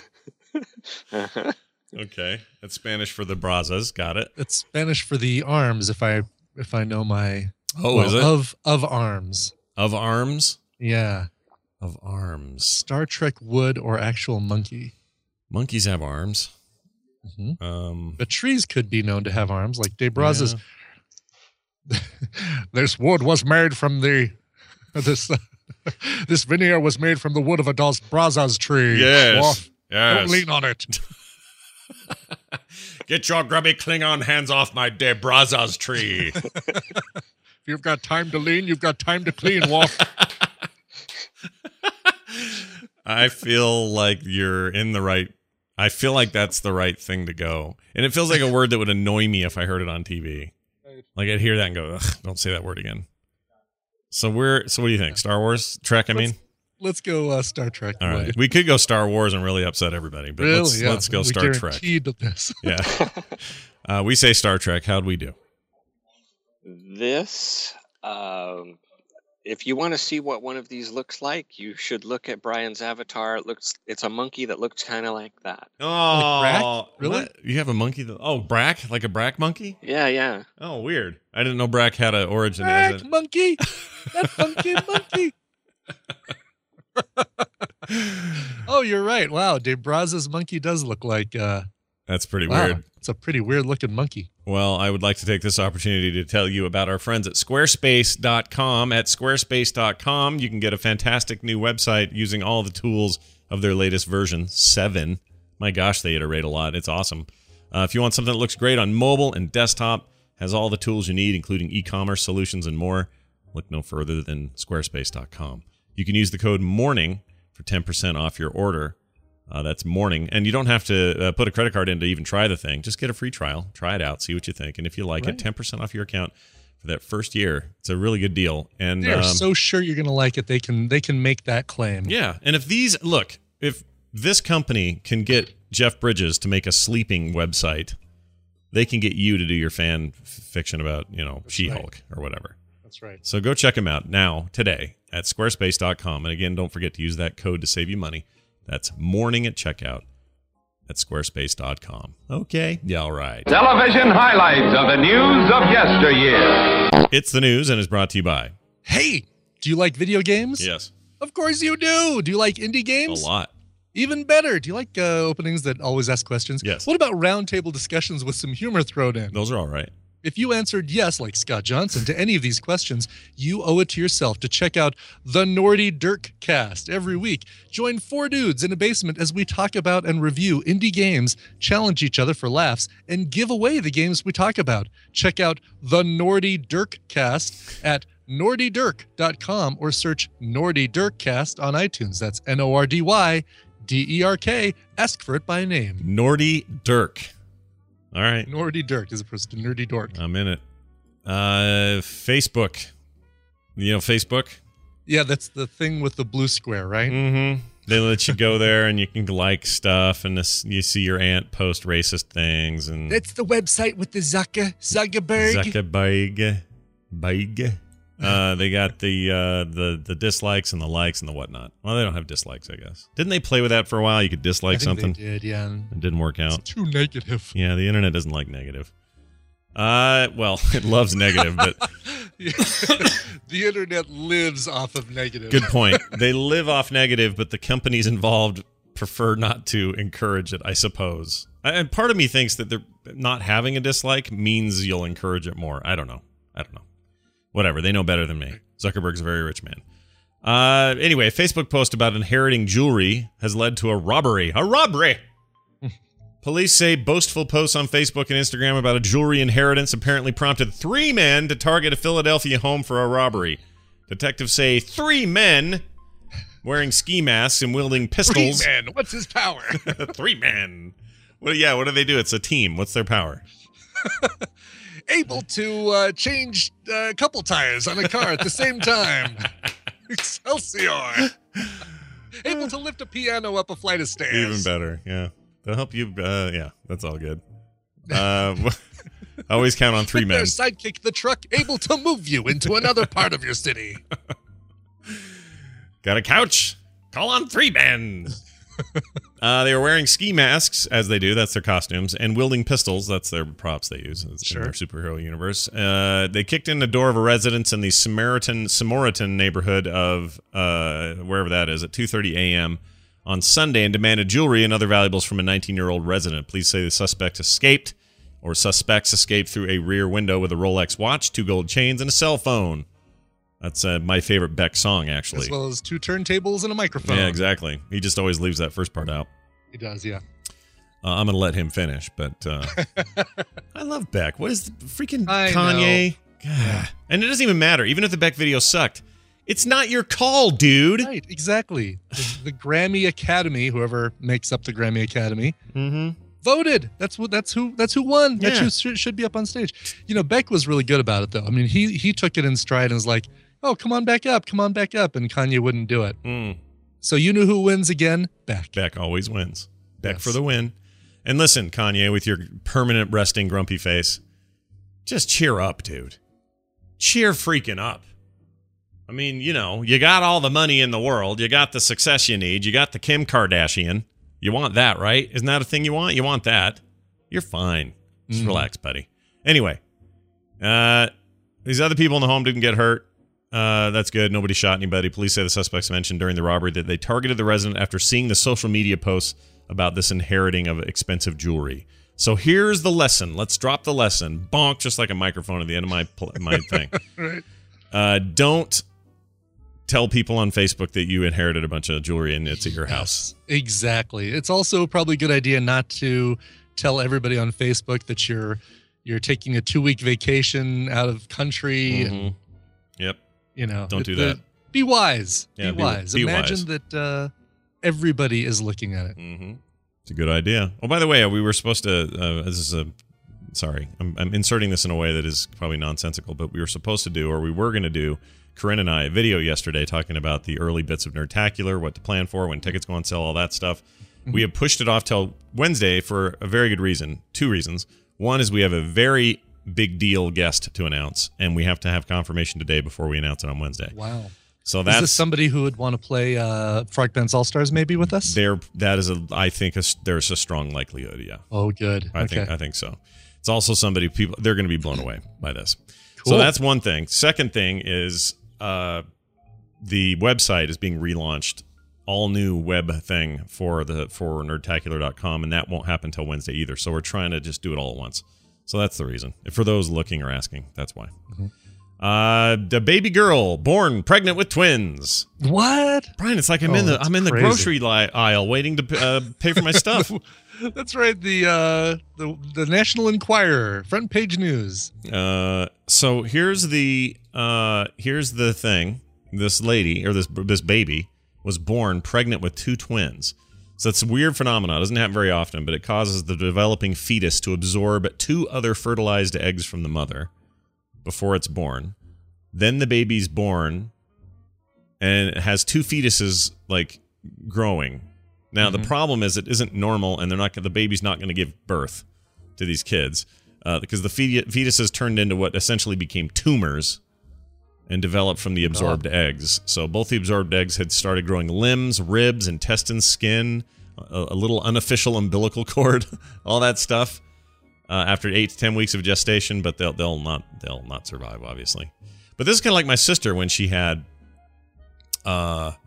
Okay, that's Spanish for the brazas. Got it. It's Spanish for the arms. If I know my is it of arms? Of arms? Yeah, of arms. Star Trek wood or actual monkey? Monkeys have arms. Mm-hmm. But trees could be known to have arms, like De Brazas. Yeah. This wood was made from this veneer was made from the wood of a Dos Brazas tree. Yes. Don't lean on it. Get your grubby Klingon hands off my De Brazas tree. If you've got time to lean, you've got time to clean, Wolf. I feel like you're in the right... I feel like that's the right thing to go. And it feels like a word that would annoy me if I heard it on TV. Like I'd hear that and go, ugh, don't say that word again. So what do you think? Star Wars? Trek, I mean? Let's go Star Trek. All right. We could go Star Wars and really upset everybody, but let's go Star Trek. This. Yeah. We say Star Trek. How'd we do? This, if you want to see what one of these looks like, you should look at Brian's avatar. It's a monkey that looks kind of like that. Oh, like Brack? Really? What? You have a monkey Brack? Like a Brack monkey? Yeah. Oh, weird. I didn't know Brack had an origin. Brack monkey. That funky monkey. Oh, you're right. Wow, De Brazas monkey does look like... That's pretty weird. It's a pretty weird-looking monkey. Well, I would like to take this opportunity to tell you about our friends at Squarespace.com. At Squarespace.com, you can get a fantastic new website using all the tools of their latest version, 7. My gosh, they iterate a lot. It's awesome. If you want something that looks great on mobile and desktop, has all the tools you need, including e-commerce solutions and more, look no further than Squarespace.com. You can use the code MORNING for 10% off your order. That's MORNING. And you don't have to put a credit card in to even try the thing. Just get a free trial. Try it out. See what you think. And if you like it, 10% off your account for that first year. It's a really good deal. And they're so sure you're going to like it. They can make that claim. Yeah. And if this company can get Jeff Bridges to make a sleeping website, they can get you to do your fan fiction about, She-Hulk or whatever. That's right. So go check them out now, today, at squarespace.com. And again, don't forget to use that code to save you money. That's morning at checkout at squarespace.com. Okay. Yeah, all right. Television highlights of the news of yesteryear. It's the news and is brought to you by... Hey, do you like video games? Yes. Of course you do. Do you like indie games? A lot. Even better. Do you like openings that always ask questions? Yes. What about roundtable discussions with some humor thrown in? Those are all right. If you answered yes, like Scott Johnson, to any of these questions, you owe it to yourself to check out the Nordy Dirk Cast every week. Join 4 dudes in a basement as we talk about and review indie games, challenge each other for laughs, and give away the games we talk about. Check out the Nordy Dirk Cast at nordydirk.com or search Nordy Dirk Cast on iTunes. That's NORDYDERK. Ask for it by name. Nordy Dirk. All right. Nerdy Dirk as opposed to Nerdy Dork. I'm in it. Facebook. You know Facebook? Yeah, that's the thing with the blue square, right? Mm-hmm. They let you go there and you can like stuff, and you see your aunt post racist things. And that's the website with the Zuckerberg. They got the dislikes and the likes and the whatnot. Well, they don't have dislikes, I guess. Didn't they play with that for a while? You could dislike something. They did, yeah. It didn't work out. It's too negative. Yeah, the internet doesn't like negative. Well, it loves negative, but the internet lives off of negative. Good point. They live off negative, but the companies involved prefer not to encourage it, I suppose. And part of me thinks that they're not having a dislike means you'll encourage it more. I don't know. Whatever. They know better than me. Zuckerberg's a very rich man. Anyway, a Facebook post about inheriting jewelry has led to a robbery. A robbery! Police say boastful posts on Facebook and Instagram about a jewelry inheritance apparently prompted 3 men to target a Philadelphia home for a robbery. Detectives say 3 men wearing ski masks and wielding pistols. 3 men. What's his power? 3 men. Well, yeah, what do they do? It's a team. What's their power? Able to change a couple tires on a car at the same time. Excelsior. Able to lift a piano up a flight of stairs. Even better, yeah. They'll help you. Yeah, that's all good. Always count on 3 men. Their sidekick, the truck, able to move you into another part of your city. Got a couch? Call on 3 men. They were wearing ski masks, as they do. That's their costumes. And wielding pistols. That's their props they use in their superhero universe. They kicked in the door of a residence in the Samaritan neighborhood of wherever that is at 2:30 a.m. on Sunday and demanded jewelry and other valuables from a 19-year-old resident. Police say the suspects escaped through a rear window with a Rolex watch, 2 gold chains, and a cell phone. That's my favorite Beck song, actually. As well as 2 turntables and a microphone. Yeah, exactly. He just always leaves that first part out. He does, yeah. I'm going to let him finish, but I love Beck. What is the freaking I Kanye? God. And it doesn't even matter. Even if the Beck video sucked, it's not your call, dude. Right, exactly. The Grammy Academy, whoever makes up the Grammy Academy, voted. That's who won. Yeah. That's who should be up on stage. You know, Beck was really good about it, though. I mean, he took it in stride and was like, "Oh, come on back up," and Kanye wouldn't do it. So you knew who wins again? Beck. Beck always wins. Beck for the win. And listen, Kanye, with your permanent resting grumpy face, just cheer up, dude. Cheer freaking up. I mean, you know, you got all the money in the world. You got the success you need. You got the Kim Kardashian. You want that, right? Isn't that a thing you want? You want that. You're fine. Just relax, buddy. Anyway, these other people in the home didn't get hurt. That's good. Nobody shot anybody. Police say the suspects mentioned during the robbery that they targeted the resident after seeing the social media posts about this inheriting of expensive jewelry. So here's the lesson. Let's drop the lesson. Bonk, just like a microphone at the end of my thing. Right. Don't tell people on Facebook that you inherited a bunch of jewelry and it's at your house. Exactly. It's also probably a good idea not to tell everybody on Facebook that you're taking a 2-week vacation out of country. And, yep. You know, don't do that. Be wise. Yeah, be wise. be Imagine wise. that everybody is looking at it. It's a good idea. Oh, by the way, we were supposed to. Sorry, I'm inserting this in a way that is probably nonsensical, but we were supposed to do, or we were going to do, Corinne and I, a video yesterday talking about the early bits of Nerdtacular, what to plan for, when tickets go on sale, all that stuff. We have pushed it off till Wednesday for a very good reason. 2 reasons. One is we have a very big deal guest to announce, and we have to have confirmation today before we announce it on Wednesday. Wow. So that's is this somebody who would want to play Frog Pants All Stars maybe with us? There's a strong likelihood. Yeah. Oh, good. I think so. It's also somebody they're going to be blown away by this. Cool. So that's one thing. Second thing is the website is being relaunched, all new web thing for nerdtacular.com, and that won't happen until Wednesday either. So we're trying to just do it all at once. So that's the reason. For those looking or asking, that's why. The baby girl born pregnant with twins. What? Brian, it's like I'm in the grocery aisle waiting to pay for my stuff. That's right. The National Enquirer front page news. So here's the thing. This lady or this baby was born pregnant with 2 twins. So it's a weird phenomenon. It doesn't happen very often, but it causes the developing fetus to absorb 2 other fertilized eggs from the mother before it's born. Then the baby's born, and it has 2 fetuses like growing. Now the problem is it isn't normal, and the baby's not going to give birth to these kids because the fetuses turned into what essentially became tumors and developed from the absorbed eggs. So both the absorbed eggs had started growing limbs, ribs, intestines, skin, a little unofficial umbilical cord, all that stuff. After 8 to 10 weeks of gestation, but they'll not survive, obviously. But this is kind of like my sister when she had her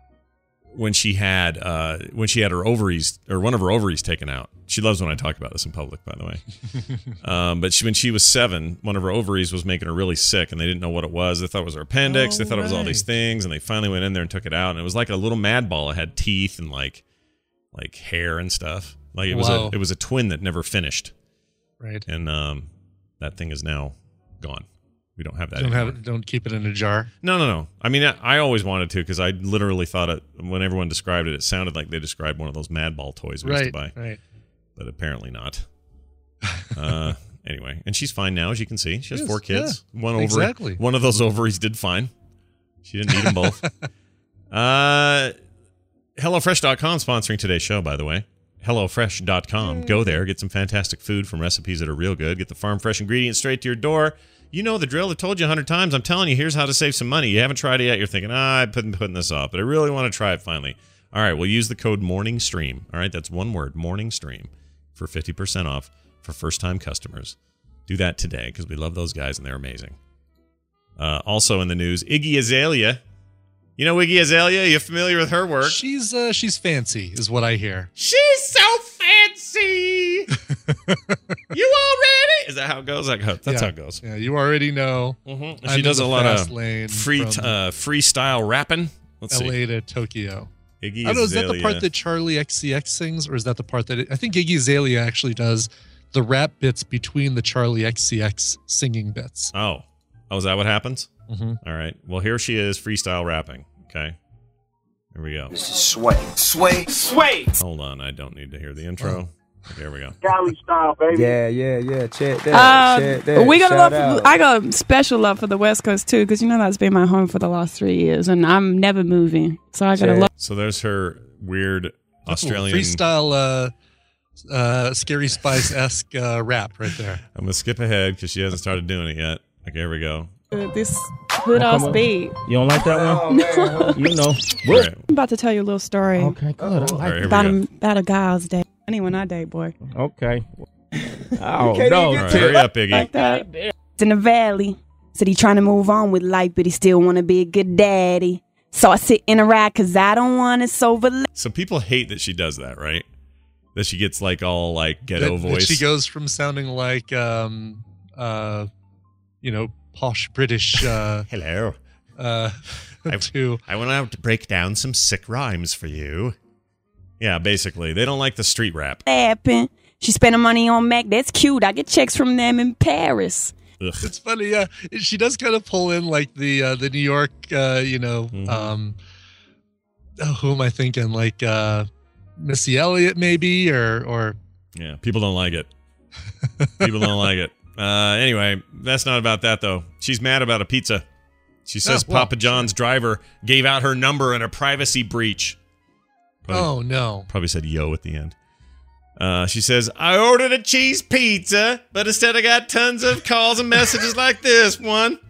ovaries, or one of her ovaries, taken out. She loves when I talk about this in public, by the way. But when she was 7, one of her ovaries was making her really sick, and they didn't know what it was. They thought it was her appendix. They thought it was all these things, and they finally went in there and took it out. And it was like a little mad ball. It had teeth and like hair and stuff. Like it was a twin that never finished. Right. And that thing is now gone. We don't have that anymore. Don't keep it in a jar. No. I mean, I always wanted to because I literally thought it, when everyone described it, it sounded like they described one of those Mad Ball toys we used to buy. Right. But apparently not. Anyway, and she's fine now, as you can see. She has 4 kids. Yeah, one ovary. exactly. One of those ovaries did fine. She didn't need them both. HelloFresh.com sponsoring today's show, by the way. HelloFresh.com. Go there, get some fantastic food from recipes that are real good. Get the farm fresh ingredients straight to your door. You know the drill. I've told you 100 times. I'm telling you, here's how to save some money. You haven't tried it yet. You're thinking, I've been putting this off, but I really want to try it finally. All right, we'll use the code MORNINGSTREAM. All right, that's one word, MORNINGSTREAM, for 50% off for first-time customers. Do that today because we love those guys and they're amazing. Also in the news, Iggy Azalea. You know Iggy Azalea? You familiar with her work? She's fancy, is what I hear. She's so fancy. You already? Is that how it goes? That's how it goes. Yeah, you already know. Mm-hmm. She does a lot of freestyle rapping. Let's LA see. to Tokyo. Iggy I don't know, is that Azalea. the part that Charlie XCX sings, or is that the part that I think Iggy Azalea actually does the rap bits between the Charlie XCX singing bits? Oh, is that what happens? Mm-hmm. All right. Well, here she is freestyle rapping. Okay. Here we go. This is sway. Hold on. I don't need to hear the intro. Okay, here we go. Cali style, baby. Yeah. Check that. We got I got special love for the West Coast too, because you know that's been my home for the last 3 years, and I'm never moving. So I got a love. So there's her weird Australian freestyle, Scary Spice-esque rap right there. I'm gonna skip ahead because she hasn't started doing it yet. Okay, here we go. This hood ass beat. You don't like that one? No. You know. Right. I'm about to tell you a little story. Okay, good. I like right, about a guy I was dating. Anyone I date, boy. Okay. Oh, no. no. Right, hurry up, Iggy. Like that. It's in the valley. Said he trying to move on with life, but he still want to be a good daddy. So I sit in a ride because I don't want it so. So people hate that she does that, right? That she gets like all like ghetto voice. That she goes from sounding like, posh British. Hello. To I went out to break down some sick rhymes for you. Yeah, basically. They don't like the street rap. Happen. She spending money on Mac. That's cute. I get checks from them in Paris. Ugh. It's funny, yeah. She does kind of pull in like the New York, Mm-hmm. Who am I thinking? Like Missy Elliott, maybe, or yeah. People don't like it. People don't like it. Anyway, that's not about that though. She's mad about a pizza. She says Papa John's driver gave out her number in a privacy breach. No. Probably said yo at the end. She says, I ordered a cheese pizza, but instead I got tons of calls and messages like this one.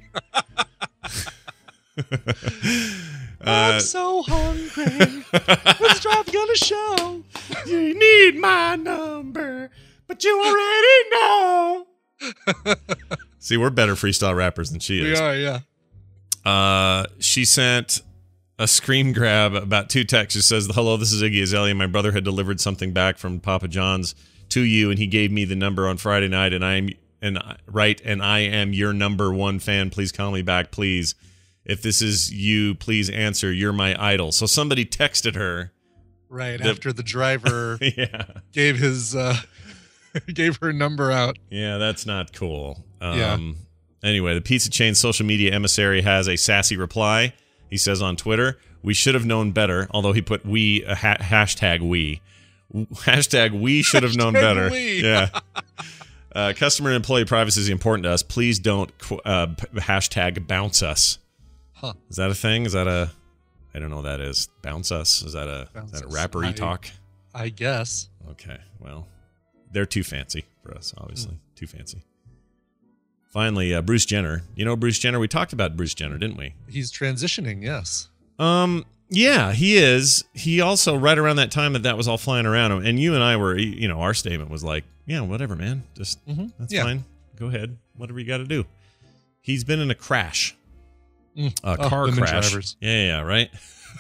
I'm so hungry. What's drive gonna show? You need my number, but you already know. See, we're better freestyle rappers than she is. We are, yeah. She sent a screen grab about 2 texts. It says, hello, this is Iggy Azalea. My brother had delivered something back from Papa John's to you, and he gave me the number on Friday night, and I am your number 1 fan. Please call me back, please. If this is you, please answer. You're my idol. So somebody texted her. Right, after the driver gave his gave her number out. Yeah, that's not cool. Yeah. Anyway, the pizza chain's social media emissary has a sassy reply. He says on Twitter, we should have known better, although he put hashtag we. Hashtag we should have known better. Yeah. Customer and employee privacy is important to us. Please don't hashtag bounce us. Huh. Is that a thing? Is that a... I don't know what that is. Bounce us? Is that a rapper-y talk? I guess. Okay, well, they're too fancy for us, obviously. Too fancy. Finally, Bruce Jenner. You know Bruce Jenner? We talked about Bruce Jenner, didn't we? He's transitioning, yes. Yeah, he is. He also, right around that time that was all flying around him, and you and I were, our statement was like, yeah, whatever, man. Just, that's fine. Go ahead. Whatever you got to do. He's been in a crash. A car crash. Drivers. Yeah, right?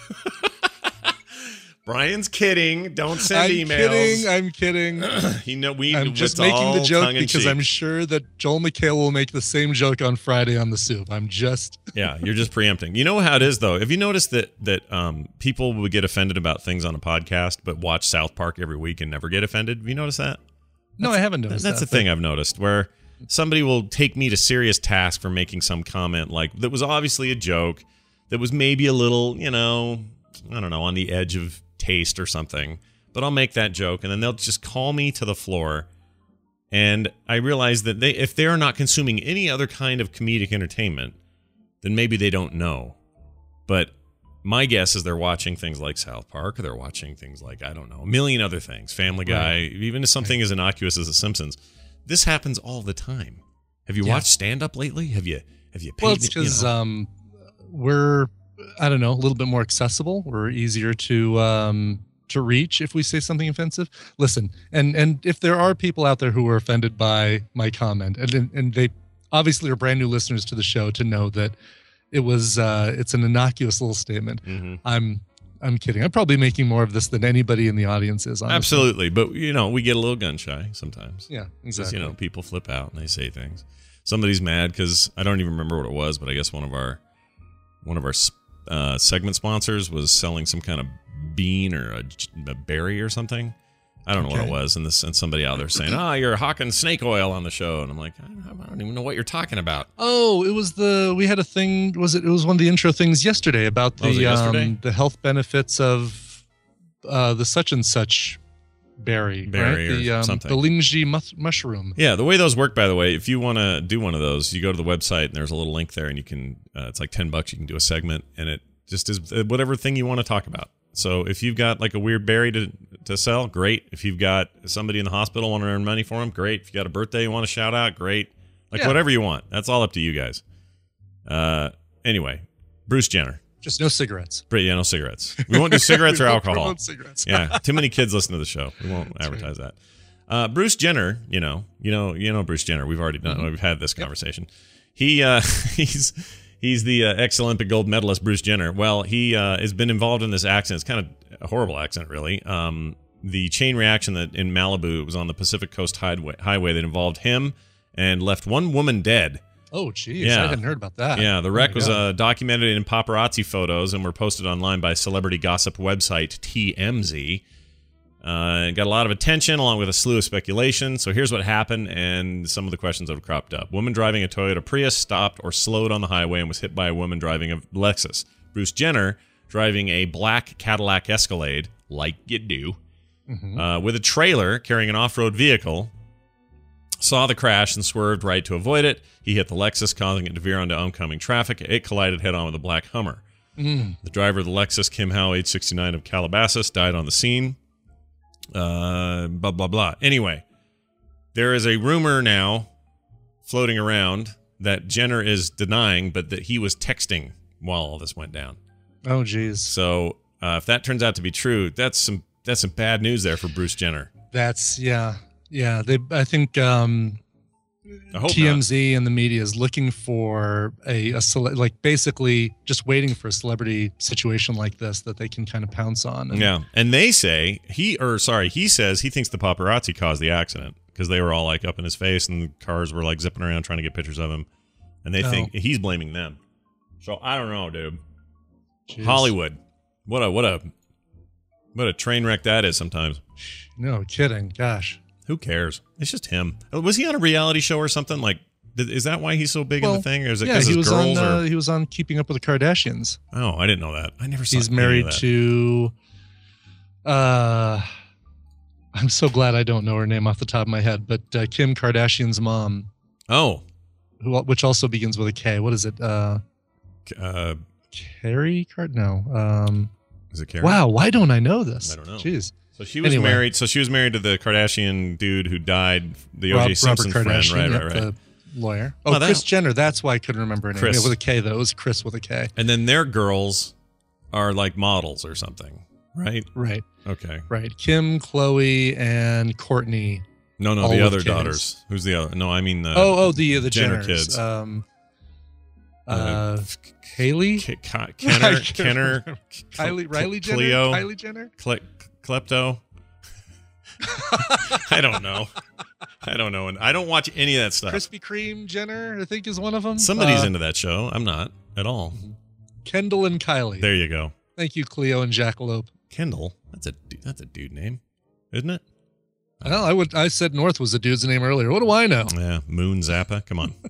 Brian's kidding. Don't send emails. I'm kidding. I'm just making the joke because I'm sure that Joel McHale will make the same joke on Friday on the Soup. Yeah, you're just preempting. You know how it is, though. Have you noticed that people would get offended about things on a podcast, but watch South Park every week and never get offended? Have you noticed that? No, I haven't noticed that. That's the thing I've noticed, where somebody will take me to serious task for making some comment that was obviously a joke, that was maybe a little, I don't know, on the edge of taste or something, but I'll make that joke and then they'll just call me to the floor, and I realize that if they are not consuming any other kind of comedic entertainment, then maybe they don't know. But my guess is they're watching things like South Park, or they're watching things like, I don't know, a million other things, Family Guy, even something as innocuous as The Simpsons. This happens all the time. Have you watched stand-up lately? Have you paid? Well, it's because we're, I don't know, a little bit more accessible. We're easier to reach if we say something offensive. Listen, and if there are people out there who are offended by my comment, and they obviously are brand new listeners to the show to know that it was it's an innocuous little statement. I'm kidding. I'm probably making more of this than anybody in the audience is. Honestly. Absolutely. But, we get a little gun shy sometimes. Yeah, exactly. Because, people flip out and they say things. Somebody's mad because I don't even remember what it was, but I guess one of our segment sponsors was selling some kind of bean or a berry or something. I don't know what it was. And somebody out there saying, you're hawking snake oil on the show. And I'm like, I don't even know what you're talking about. Oh, it was we had a thing. It was one of the intro things yesterday about the health benefits of the such and such berry, right? Or something. The Lingji mushroom. Yeah, the way those work, by the way, if you want to do one of those, you go to the website and there's a little link there, and you can, it's like $10. You can do a segment, and it just is whatever thing you want to talk about. So if you've got like a weird berry to sell, great. If you've got somebody in the hospital want to earn money for them, great. If you got a birthday you want to shout out, great. Whatever you want. That's all up to you guys. Anyway, Bruce Jenner. Just no cigarettes. No cigarettes. We won't do cigarettes or alcohol. Cigarettes. Yeah, too many kids listen to the show. We won't advertise that. Bruce Jenner, you know Bruce Jenner. We've already done. We've had this conversation. He's the ex-Olympic gold medalist, Bruce Jenner. Well, he has been involved in this accident. It's kind of a horrible accident, really. The chain reaction that in Malibu, it was on the Pacific Coast Highway that involved him and left one woman dead. Oh, geez. I hadn't heard about that. Yeah, the wreck was documented in paparazzi photos and were posted online by celebrity gossip website TMZ. It got a lot of attention along with a slew of speculation. So here's what happened and some of the questions that have cropped up. Woman driving a Toyota Prius stopped or slowed on the highway and was hit by a woman driving a Lexus. Bruce Jenner driving a black Cadillac Escalade, like you do, with a trailer carrying an off-road vehicle, saw the crash and swerved right to avoid it. He hit the Lexus, causing it to veer onto oncoming traffic. It collided head-on with a black Hummer. The driver of the Lexus, Kim Howe, age 69 of Calabasas, died on the scene. Blah, blah, blah. Anyway, there is a rumor now floating around that Jenner is denying, but that he was texting while all this went down. Oh, geez. So if that turns out to be true, that's some bad news there for Bruce Jenner. That's, yeah. I think TMZ and the media is looking for basically just waiting for a celebrity situation like this that they can kind of pounce on. And they say he says he thinks the paparazzi caused the accident because they were all like up in his face and the cars were like zipping around trying to get pictures of him, and they think he's blaming them. So I don't know, dude. Jeez. Hollywood, what a train wreck that is sometimes. No kidding, gosh. Who cares? It's just him. Was he on a reality show or something? Like, Is that why he's so big in the thing, or is it yeah, because he his was girls? on he was on Keeping Up with the Kardashians. Oh, I didn't know that. I never saw. He's married to. I'm so glad I don't know her name off the top of my head, but Kim Kardashian's mom. Oh, which also begins with a K. What is it? Carrie Card? No. Is it Carrie? Wow, why don't I know this? I don't know. Jeez. So she was married. So she was married to the Kardashian dude who died, the O.J. Simpson Robert friend, Kardashian, right. The lawyer. Oh, Kris Jenner. That's why I couldn't remember her name. Kris. Yeah, with a K though. It was Kris with a K. And then their girls are like models or something, right? Right. Okay. Right. Kim, Khloe, and Courtney. No, the other daughters. Who's the other? No, I mean the the Jenner Jenners. kids. Haley, Kenner, Riley Jenner, Cleo, Kylie Jenner, Klepto. I don't know, and I don't watch any of that stuff. Krispy Kreme Jenner, I think, is one of them. Somebody's into that show. I'm not at all. Kendall and Kylie. There you go. Thank you, Cleo and Jackalope. Kendall. That's a dude name, isn't it? Well, I said North was a dude's name earlier. What do I know? Yeah, Moon Zappa. Come on.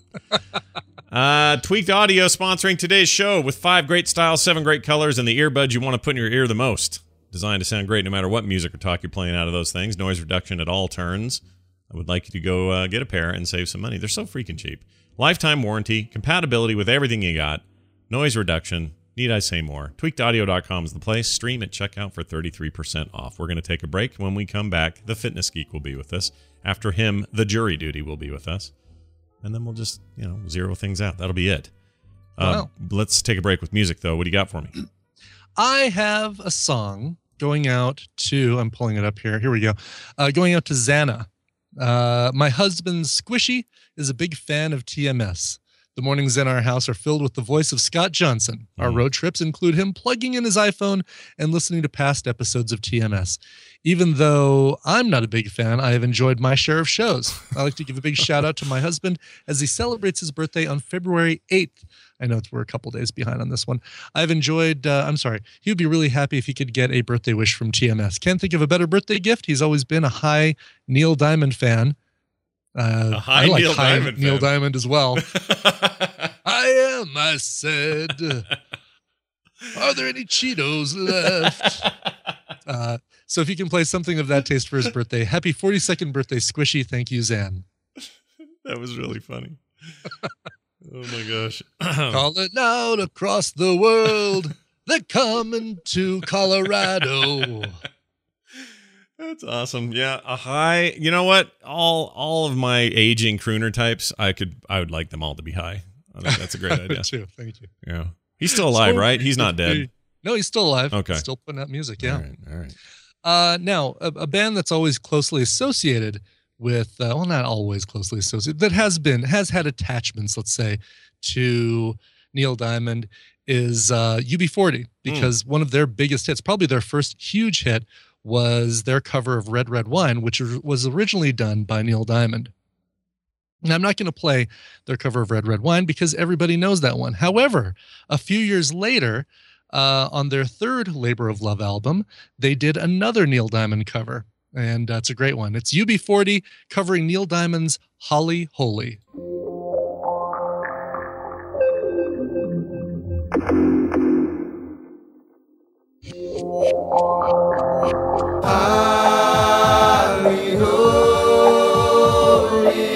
Tweaked Audio sponsoring today's show with 5 great styles, 7 great colors, and the earbuds you want to put in your ear the most. Designed to sound great no matter what music or talk you're playing out of those things. Noise reduction at all turns. I would like you to go get a pair and save some money. They're so freaking cheap. Lifetime warranty, compatibility with everything you got, noise reduction. Need I say more? Tweakedaudio.com is the place. Stream at checkout for 33% off. We're going to take a break. When we come back, the Fitness Geek will be with us. After him, the Jury Duty will be with us. And then we'll just, zero things out. That'll be it. Let's take a break with music, though. What do you got for me? I have a song going out to, I'm pulling it up here. Here we go. Going out to Xana. My husband, Squishy, is a big fan of TMS. The mornings in our house are filled with the voice of Scott Johnson. Our road trips include him plugging in his iPhone and listening to past episodes of TMS. Even though I'm not a big fan, I have enjoyed my share of shows. I like to give a big shout out to my husband as he celebrates his birthday on February 8th. I know we're a couple days behind on this one. I've enjoyed, he would be really happy if he could get a birthday wish from TMS. Can't think of a better birthday gift. He's always been a high Neil Diamond fan. I like Neil Diamond as well. I said. Are there any Cheetos left? So if you can play something of that taste for his birthday, happy 42nd birthday, Squishy. Thank you, Zan. That was really funny. Oh my gosh. Calling out across the world. They're coming to Colorado. That's awesome. Yeah, a high. You know what? All of my aging crooner types, I would like them all to be high. I think that's a great idea. Too. Thank you. Yeah, he's still alive, right? He's not dead. No, he's still alive. Okay, still putting out music. Yeah. All right. Now a band that's always closely associated with, well, not always closely associated, that has had attachments, let's say, to Neil Diamond is UB40, because one of their biggest hits, probably their first huge hit, was their cover of Red Red Wine, which was originally done by Neil Diamond. Now, I'm not going to play their cover of Red Red Wine because everybody knows that one. However, a few years later, on their third Labor of Love album, they did another Neil Diamond cover, and it's a great one. It's UB40 covering Neil Diamond's Holly Holy. Holly holy,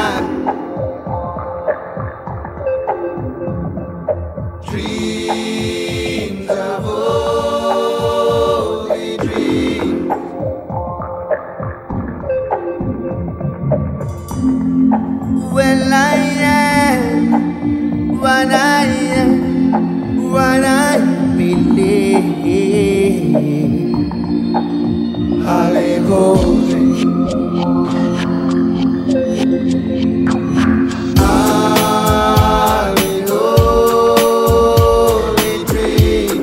dreams of holy dreams. Well, I am what I am, what I believe. Holly holy, holly holy dream,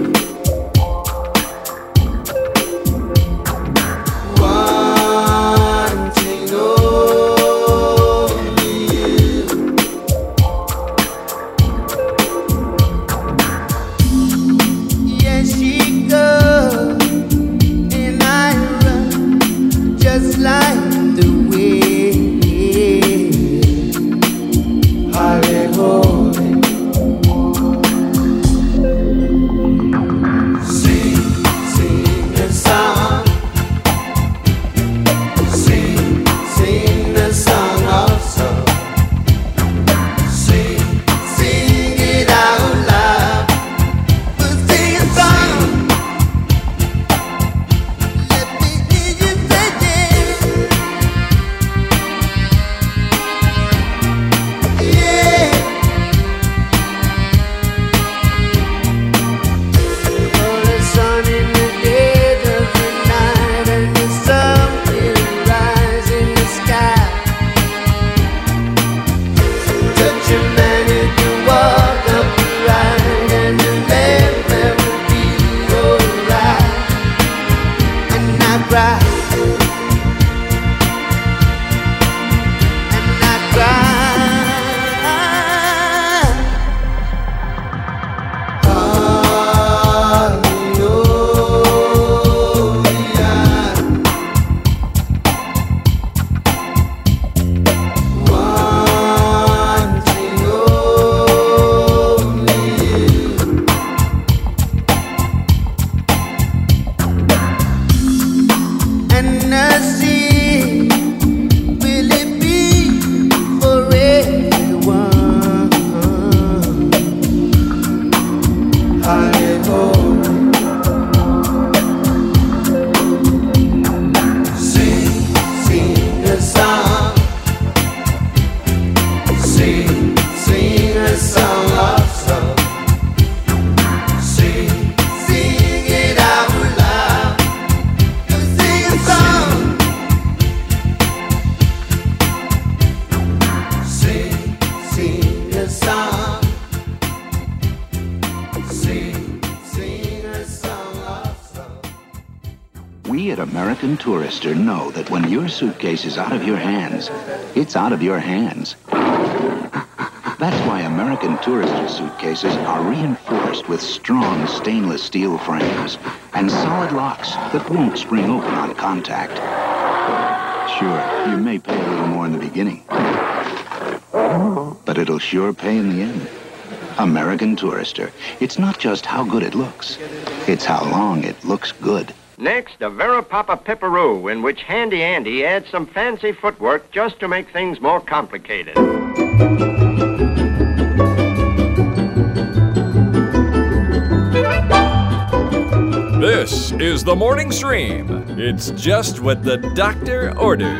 wanting only you. American Tourister know that when your suitcase is out of your hands, it's out of your hands. That's why American Tourister suitcases are reinforced with strong stainless steel frames and solid locks that won't spring open on contact. Sure, you may pay a little more in the beginning, but it'll sure pay in the end. American Tourister. It's not just how good it looks, it's how long it looks good. Next, a Verapapa Pepperoo, in which Handy Andy adds some fancy footwork just to make things more complicated. This is the morning stream. It's just what the doctor ordered.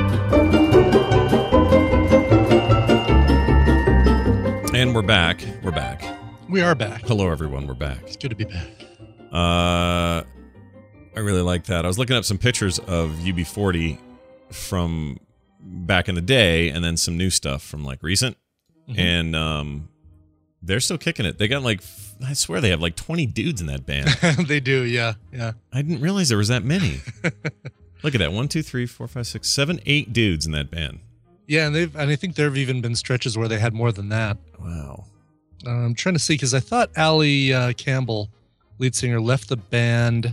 And we're back. We're back. We are back. Hello, everyone. We're back. It's good to be back. I really like that. I was looking up some pictures of UB40 from back in the day, and then some new stuff from like recent, and they're still kicking it. They got like, I swear they have like 20 dudes in that band. They do, yeah. I didn't realize there was that many. Look at that. 1, 2, 3, 4, 5, 6, 7, 8 dudes in that band. Yeah, and I think there have even been stretches where they had more than that. Wow. I'm trying to see, because I thought Ali Campbell, lead singer, left the band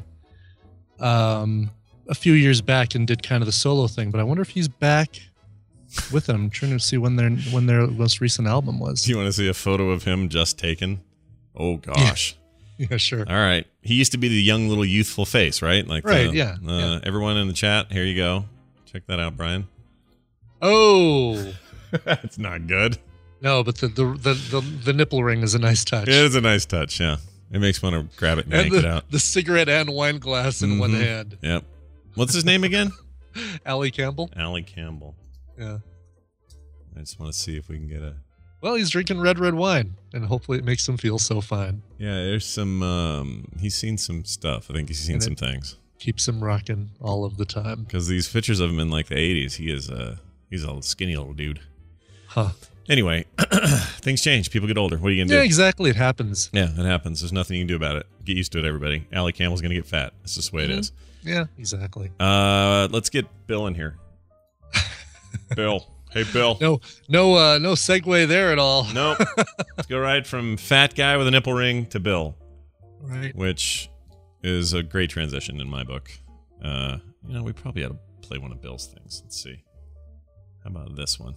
a few years back and did kind of the solo thing, but I wonder if he's back with them. I'm trying to see when their most recent album was. Do you want to see a photo of him just taken? Oh gosh. Yeah, sure. All right. He used to be the young little youthful face, right? Like right, yeah. Yeah. Everyone in the chat, here you go. Check that out, Brian. Oh. That's not good. No, but the nipple ring is a nice touch. It is a nice touch, yeah. It makes me want to grab it and yank it out. The cigarette and wine glass in one hand. Yep. What's his name again? Ali Campbell. Ali Campbell. Yeah. I just want to see if we can get a... Well, he's drinking red wine, and hopefully it makes him feel so fine. Yeah, there's some... he's seen some stuff. I think he's seen some things. Keeps him rocking all of the time. Because these pictures of him in like the 80s, he's a skinny little dude. Huh. Anyway, things change. People get older. What are you going to do? Yeah, exactly. It happens. Yeah, it happens. There's nothing you can do about it. Get used to it, everybody. Ali Campbell's going to get fat. That's just the way it is. Yeah, exactly. Let's get Bill in here. Bill. Hey, Bill. No segue there at all. Nope. Let's go right from fat guy with a nipple ring to Bill. Right. Which is a great transition in my book. We probably ought to play one of Bill's things. Let's see. How about this one?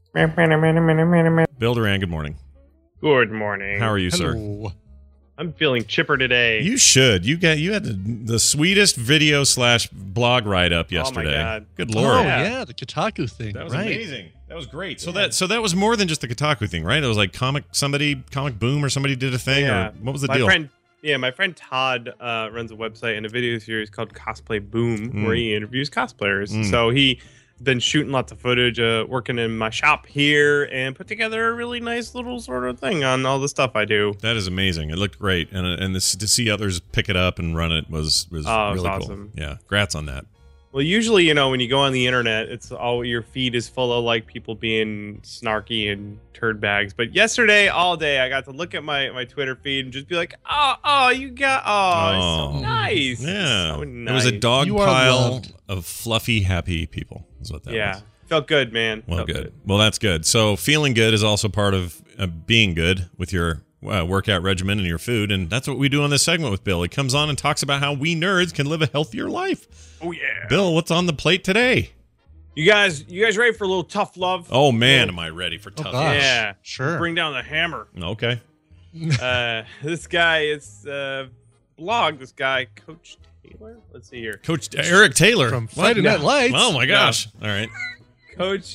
Bill Duran, good morning. Good morning. How are you, Hello. sir? I'm feeling chipper today. You should. You had the sweetest video / blog write up yesterday. Oh my God. Good Lord. Oh yeah, the Kotaku thing. That was right. amazing. That was great. So that was more than just the Kotaku thing, right? It was like Comic Boom or somebody did a thing, or what was the deal? My friend Todd runs a website and a video series called Cosplay Boom, where he interviews cosplayers. So he been shooting lots of footage, working in my shop here, and put together a really nice little sort of thing on all the stuff I do. That is amazing. It looked great, and to see others pick it up and run it was really awesome. Cool. Yeah, congrats on that. Well, usually, when you go on the internet, it's all your feed is full of like people being snarky and turd bags. But yesterday, all day, I got to look at my Twitter feed and just be like, you got, it's so nice. Yeah, so nice. It was a dog pile of fluffy, happy people. Is what that was. Yeah, felt good, man. Well, good. Well, that's good. So feeling good is also part of being good with your workout regimen and your food, and that's what we do on this segment with Bill. He comes on and talks about how we nerds can live a healthier life. Oh yeah, Bill, what's on the plate today? You guys ready for a little tough love? Oh man, am I ready for tough love? Yeah, sure. Bring down the hammer. Okay. This guy is blog. This guy, Coach Taylor. Let's see here. Coach Eric Taylor from Friday Night Lights. Oh my gosh! All right. Coach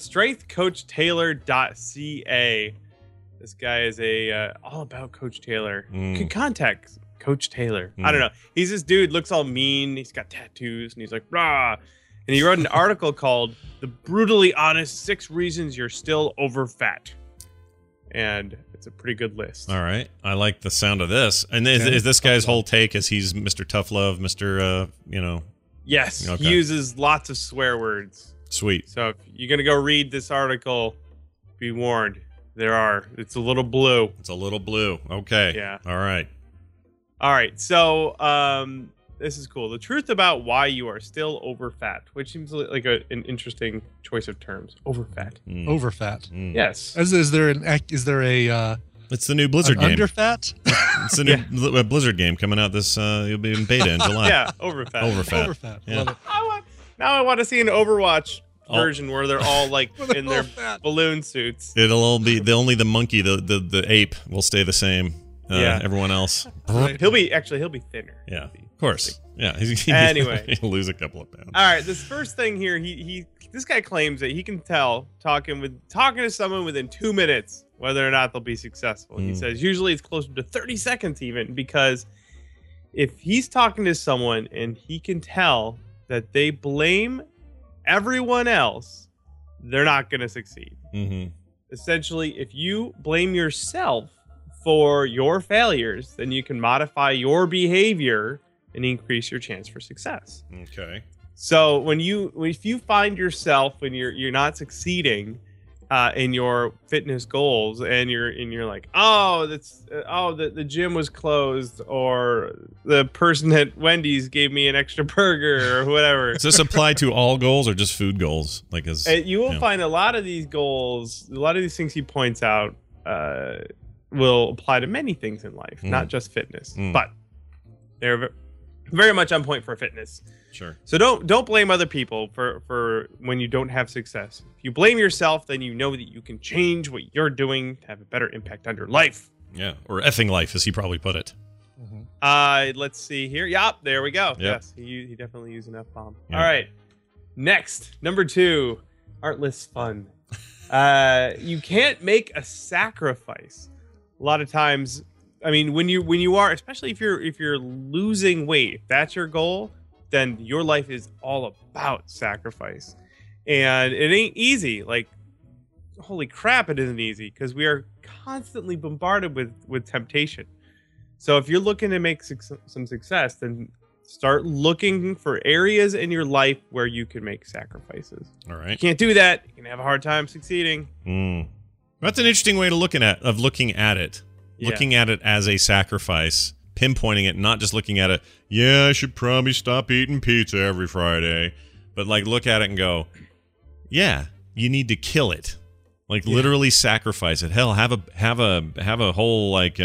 strengthcoachtaylor.ca. This guy is all about Coach Taylor. You can contact Coach Taylor. I don't know. He's this dude, looks all mean. He's got tattoos, and he's like, rah. And he wrote an article called The Brutally Honest 6 Reasons You're Still Over Fat. And it's a pretty good list. All right. I like the sound of this. And is this guy's whole take as he's Mr. Tough Love, Mr. Yes. Okay. He uses lots of swear words. Sweet. So if you're going to go read this article, be warned. It's a little blue. It's a little blue. Okay. Yeah. All right. So this is cool. The truth about why you are still overfat, which seems like an interesting choice of terms. Overfat. Overfat. Yes. Is there a it's the new Blizzard game. Underfat? It's the new Blizzard game coming out this. You'll be in beta in July. Yeah, overfat. Overfat. Yeah. Love it. Now I want to see an Overwatch version where they're all like in their balloon suits. It'll all be only the monkey, the ape will stay the same. Everyone else. He'll be thinner. Yeah, of course. Yeah. Anyway, he'll lose a couple of pounds. All right, this first thing here, this guy claims that he can tell talking to someone within 2 minutes whether or not they'll be successful. He says usually it's closer to 30 seconds even, because if he's talking to someone and he can tell that they blame everyone else, they're not going to succeed. Mm-hmm. Essentially, if you blame yourself for your failures, then you can modify your behavior and increase your chance for success. Okay. So if you find yourself when you're not succeeding in your fitness goals, and you're like, the gym was closed, or the person at Wendy's gave me an extra burger, or whatever. Does this apply to all goals or just food goals? You will find a lot of these goals, a lot of these things he points out will apply to many things in life, not just fitness, but they're very much on point for fitness. Sure. So don't blame other people for when you don't have success. If you blame yourself, then you know that you can change what you're doing to have a better impact on your life. Yeah, or effing life, as he probably put it. Let's see here. Yup, there we go. Yep. Yes, he definitely used an F-bomb. Yep. All right. Next, number 2, artless fun. You can't make a sacrifice. A lot of times, I mean, when you are, especially if you're losing weight, if that's your goal, then your life is all about sacrifice. And it ain't easy. Like, holy crap, it isn't easy, because we are constantly bombarded with temptation. So if you're looking to make some success, then start looking for areas in your life where you can make sacrifices. All right. You can't do that, you can have a hard time succeeding. That's an interesting way to looking at it. Yeah. Looking at it as a sacrifice, pinpointing it, not just looking at it, I should probably stop eating pizza every Friday, but like look at it and go, you need to kill it. Like literally sacrifice it. Hell, have a whole like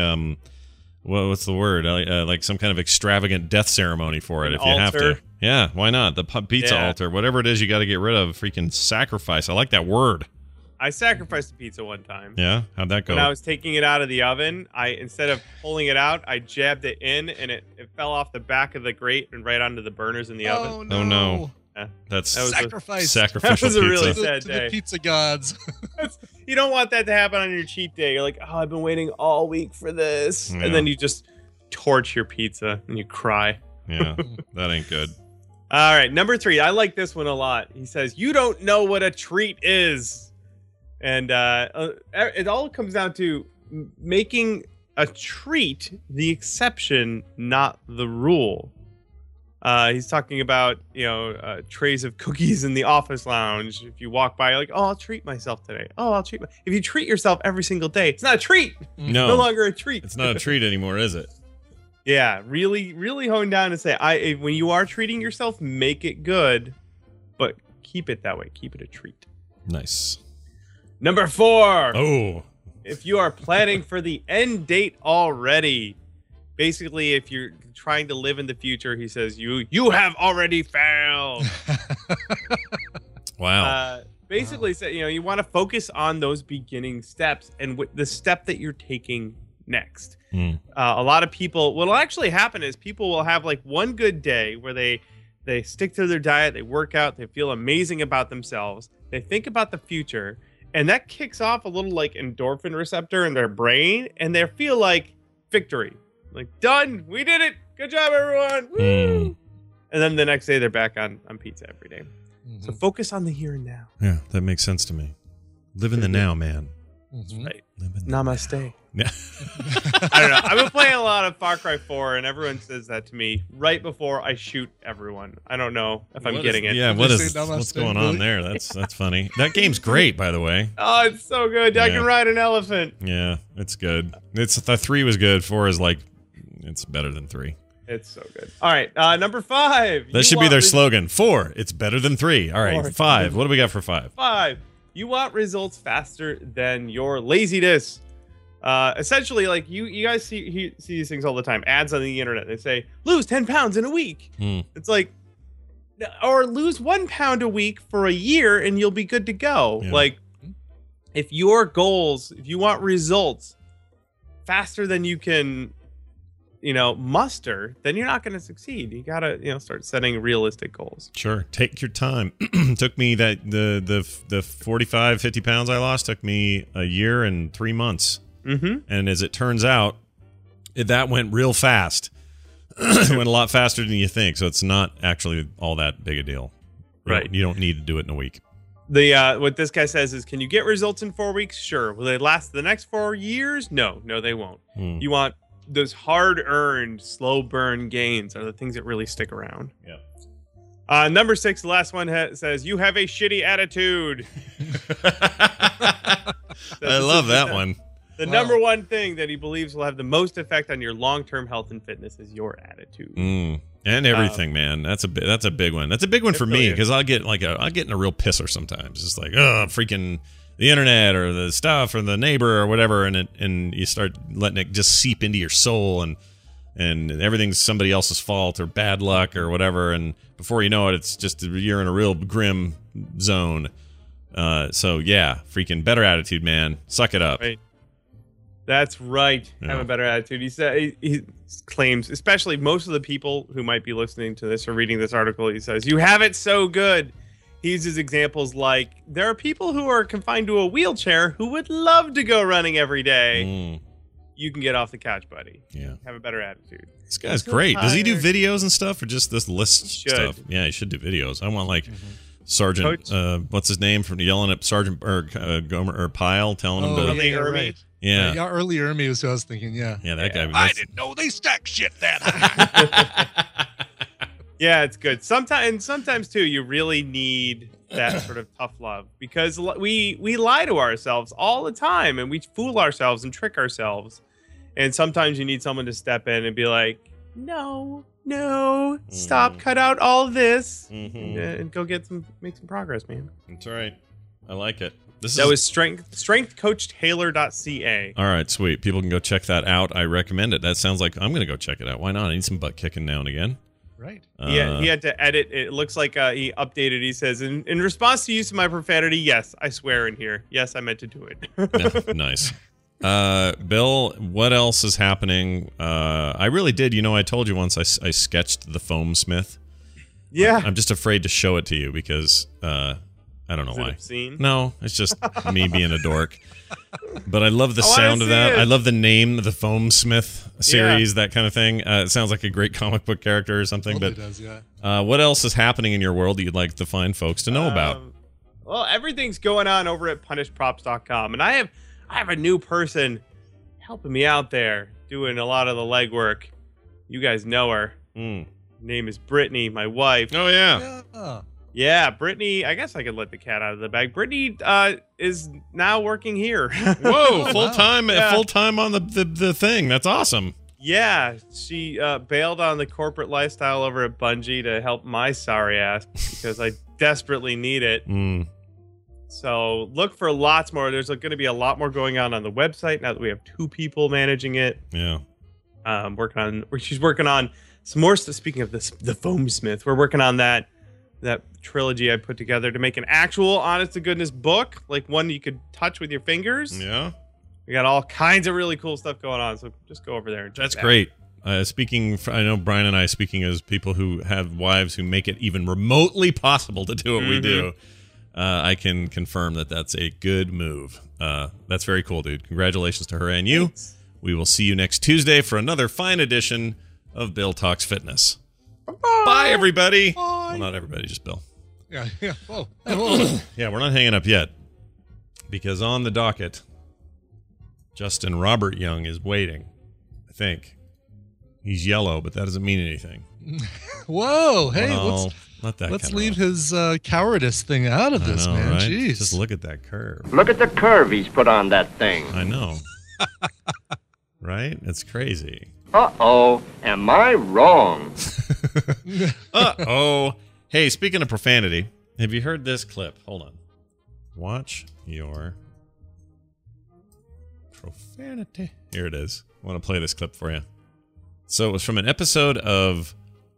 what's the word? Like some kind of extravagant death ceremony for it if you have to. Yeah, why not? The pizza altar, whatever it is you got to get rid of, freaking sacrifice. I like that word. I sacrificed a pizza one time. Yeah? How'd that go? When I was taking it out of the oven, instead of pulling it out, I jabbed it in, and it fell off the back of the grate and right onto the burners in the oven. Oh no. Yeah. That's sacrifice. Sacrificial That was a really pizza. sad To day. the pizza gods. You don't want that to happen on your cheat day. You're like, I've been waiting all week for this. Yeah. And then you just torch your pizza and you cry. Yeah, that ain't good. All right, number 3. I like this one a lot. He says, you don't know what a treat is. And it all comes down to making a treat the exception, not the rule. He's talking about, trays of cookies in the office lounge. If you walk by, you're like, I'll treat myself today. If you treat yourself every single day, it's not a treat. No. No longer a treat. It's not a treat anymore, is it? Yeah, really, really hone down and say, when you are treating yourself, make it good, but keep it that way. Keep it a treat. Nice. Number 4. Oh. If you are planning for the end date already, basically, if you're trying to live in the future, he says, you have already failed. Wow. Basically, so, you want to focus on those beginning steps and the step that you're taking next. A lot of people, what'll actually happen is people will have like one good day where they stick to their diet, they work out, they feel amazing about themselves, they think about the future, and that kicks off a little like endorphin receptor in their brain, and they feel like victory. Like, done, we did it, good job everyone, woo! And then the next day they're back on pizza every day. So focus on the here and now. Yeah, that makes sense to me. Live in the now, man. That's right. Now. Namaste. Yeah. I don't know. I've been playing a lot of Far Cry 4, and everyone says that to me right before I shoot everyone. I don't know if I'm getting it. Yeah, what's going on there? That's funny. That game's great, by the way. Oh, it's so good. I can ride an elephant. Yeah, it's good. The 3 was good. 4 is like, it's better than 3. It's so good. All right, number 5. That should be their slogan. 4, it's better than 3. All right, 5. What do we got for 5? 5. You want results faster than your laziness. Essentially, like you guys see these things all the time. Ads on the internet. They say lose 10 pounds in a week. It's like, or lose 1 pound a week for a year and you'll be good to go. Yeah. Like, if your goals, if you want results faster than you can, muster, then you're not going to succeed. You got to, start setting realistic goals. Sure. Take your time. Took me the 45, 50 pounds I lost took me a year and 3 months. Mm-hmm. And as it turns out, that went real fast. It went a lot faster than you think. So it's not actually all that big a deal. You don't need to do it in a week. What this guy says is, can you get results in 4 weeks? Sure. Will they last the next 4 years? No, they won't. You want those hard-earned, slow-burn gains are the things that really stick around. Yeah. Number 6, the last one says, you have a shitty attitude. I love that one. The number one thing that he believes will have the most effect on your long-term health and fitness is your attitude. And everything, man. That's a big one. That's a big one for me because I'll get in a real pisser sometimes. It's like, freaking the internet or the stuff or the neighbor or whatever, and you start letting it just seep into your soul and everything's somebody else's fault or bad luck or whatever, and before you know it, it's just you're in a real grim zone. So yeah, freaking better attitude, man. Suck it up. Right. That's right. Yeah. Have a better attitude. He claims, especially most of the people who might be listening to this or reading this article, he says, you have it so good. He uses examples like, there are people who are confined to a wheelchair who would love to go running every day. You can get off the couch, buddy. Yeah. Have a better attitude. This guy's great. Does he do videos and stuff or just this list stuff? Yeah, he should do videos. I want Sergeant, what's his name, from yelling at Sergeant Gomer or Pyle, telling him to. Right. Yeah. Early Ermy was who I was thinking. Yeah. Yeah, that guy. I didn't know they stacked shit that high. Yeah, it's good. Sometimes too, you really need that sort of tough love because we lie to ourselves all the time and we fool ourselves and trick ourselves. And sometimes you need someone to step in and be like, no, stop, cut out all this, and go make some progress, man. That's right. I like it. That was strengthcoachtaylor.ca. All right, sweet. People can go check that out. I recommend it. That sounds like I'm going to go check it out. Why not? I need some butt kicking now and again. Right. He had to edit. It looks like he updated. He says, in response to use of my profanity, yes, I swear in here. Yes, I meant to do it. Yeah, nice. Bill, what else is happening? I really did. I told you once I sketched the Foam Smith. Yeah. I'm just afraid to show it to you because I don't know why. Obscene? No, it's just me being a dork. But I love the sound of that. I love the name of the Foam Smith series, that kind of thing. It sounds like a great comic book character or something. Totally But does, yeah. What else is happening in your world that you'd like the fine folks to know about? Well, everything's going on over at punishedprops.com, and I have a new person helping me out there, doing a lot of the legwork. You guys know her. Her name is Brittany, my wife. Oh, yeah. Yeah, Brittany, I guess I could let the cat out of the bag. Brittany is now working here. Whoa, full-time on the thing. That's awesome. Yeah, she bailed on the corporate lifestyle over at Bungie to help my sorry ass because I desperately need it. So look for lots more. There's going to be a lot more going on the website now that we have 2 people managing it. Yeah. She's working on some more stuff. Speaking of the Foam Smith, we're working on that trilogy I put together to make an actual honest to goodness book, like one you could touch with your fingers. Yeah. We got all kinds of really cool stuff going on. So just go over there and check That's it out. great. I know Brian and I, speaking as people who have wives who make it even remotely possible to do what we do, I can confirm that that's a good move. That's very cool, dude. Congratulations to her and you. Thanks. We will see you next Tuesday for another fine edition of Bill Talks Fitness. Bye, everybody. Bye. Well, not everybody, just Bill. Yeah. Whoa. Yeah, we're not hanging up yet because on the docket, Justin Robert Young is waiting. I think he's yellow, but that doesn't mean anything. Whoa. Hey, Well, let's leave his cowardice thing out of this, man. Right? Jeez. Just look at that curve. Look at the curve he's put on that thing. I know. Right? It's crazy. Uh-oh, am I wrong? Uh-oh. Hey, speaking of profanity, have you heard this clip? Hold on. Watch your profanity. Here it is. I want to play this clip for you. So it was from an episode of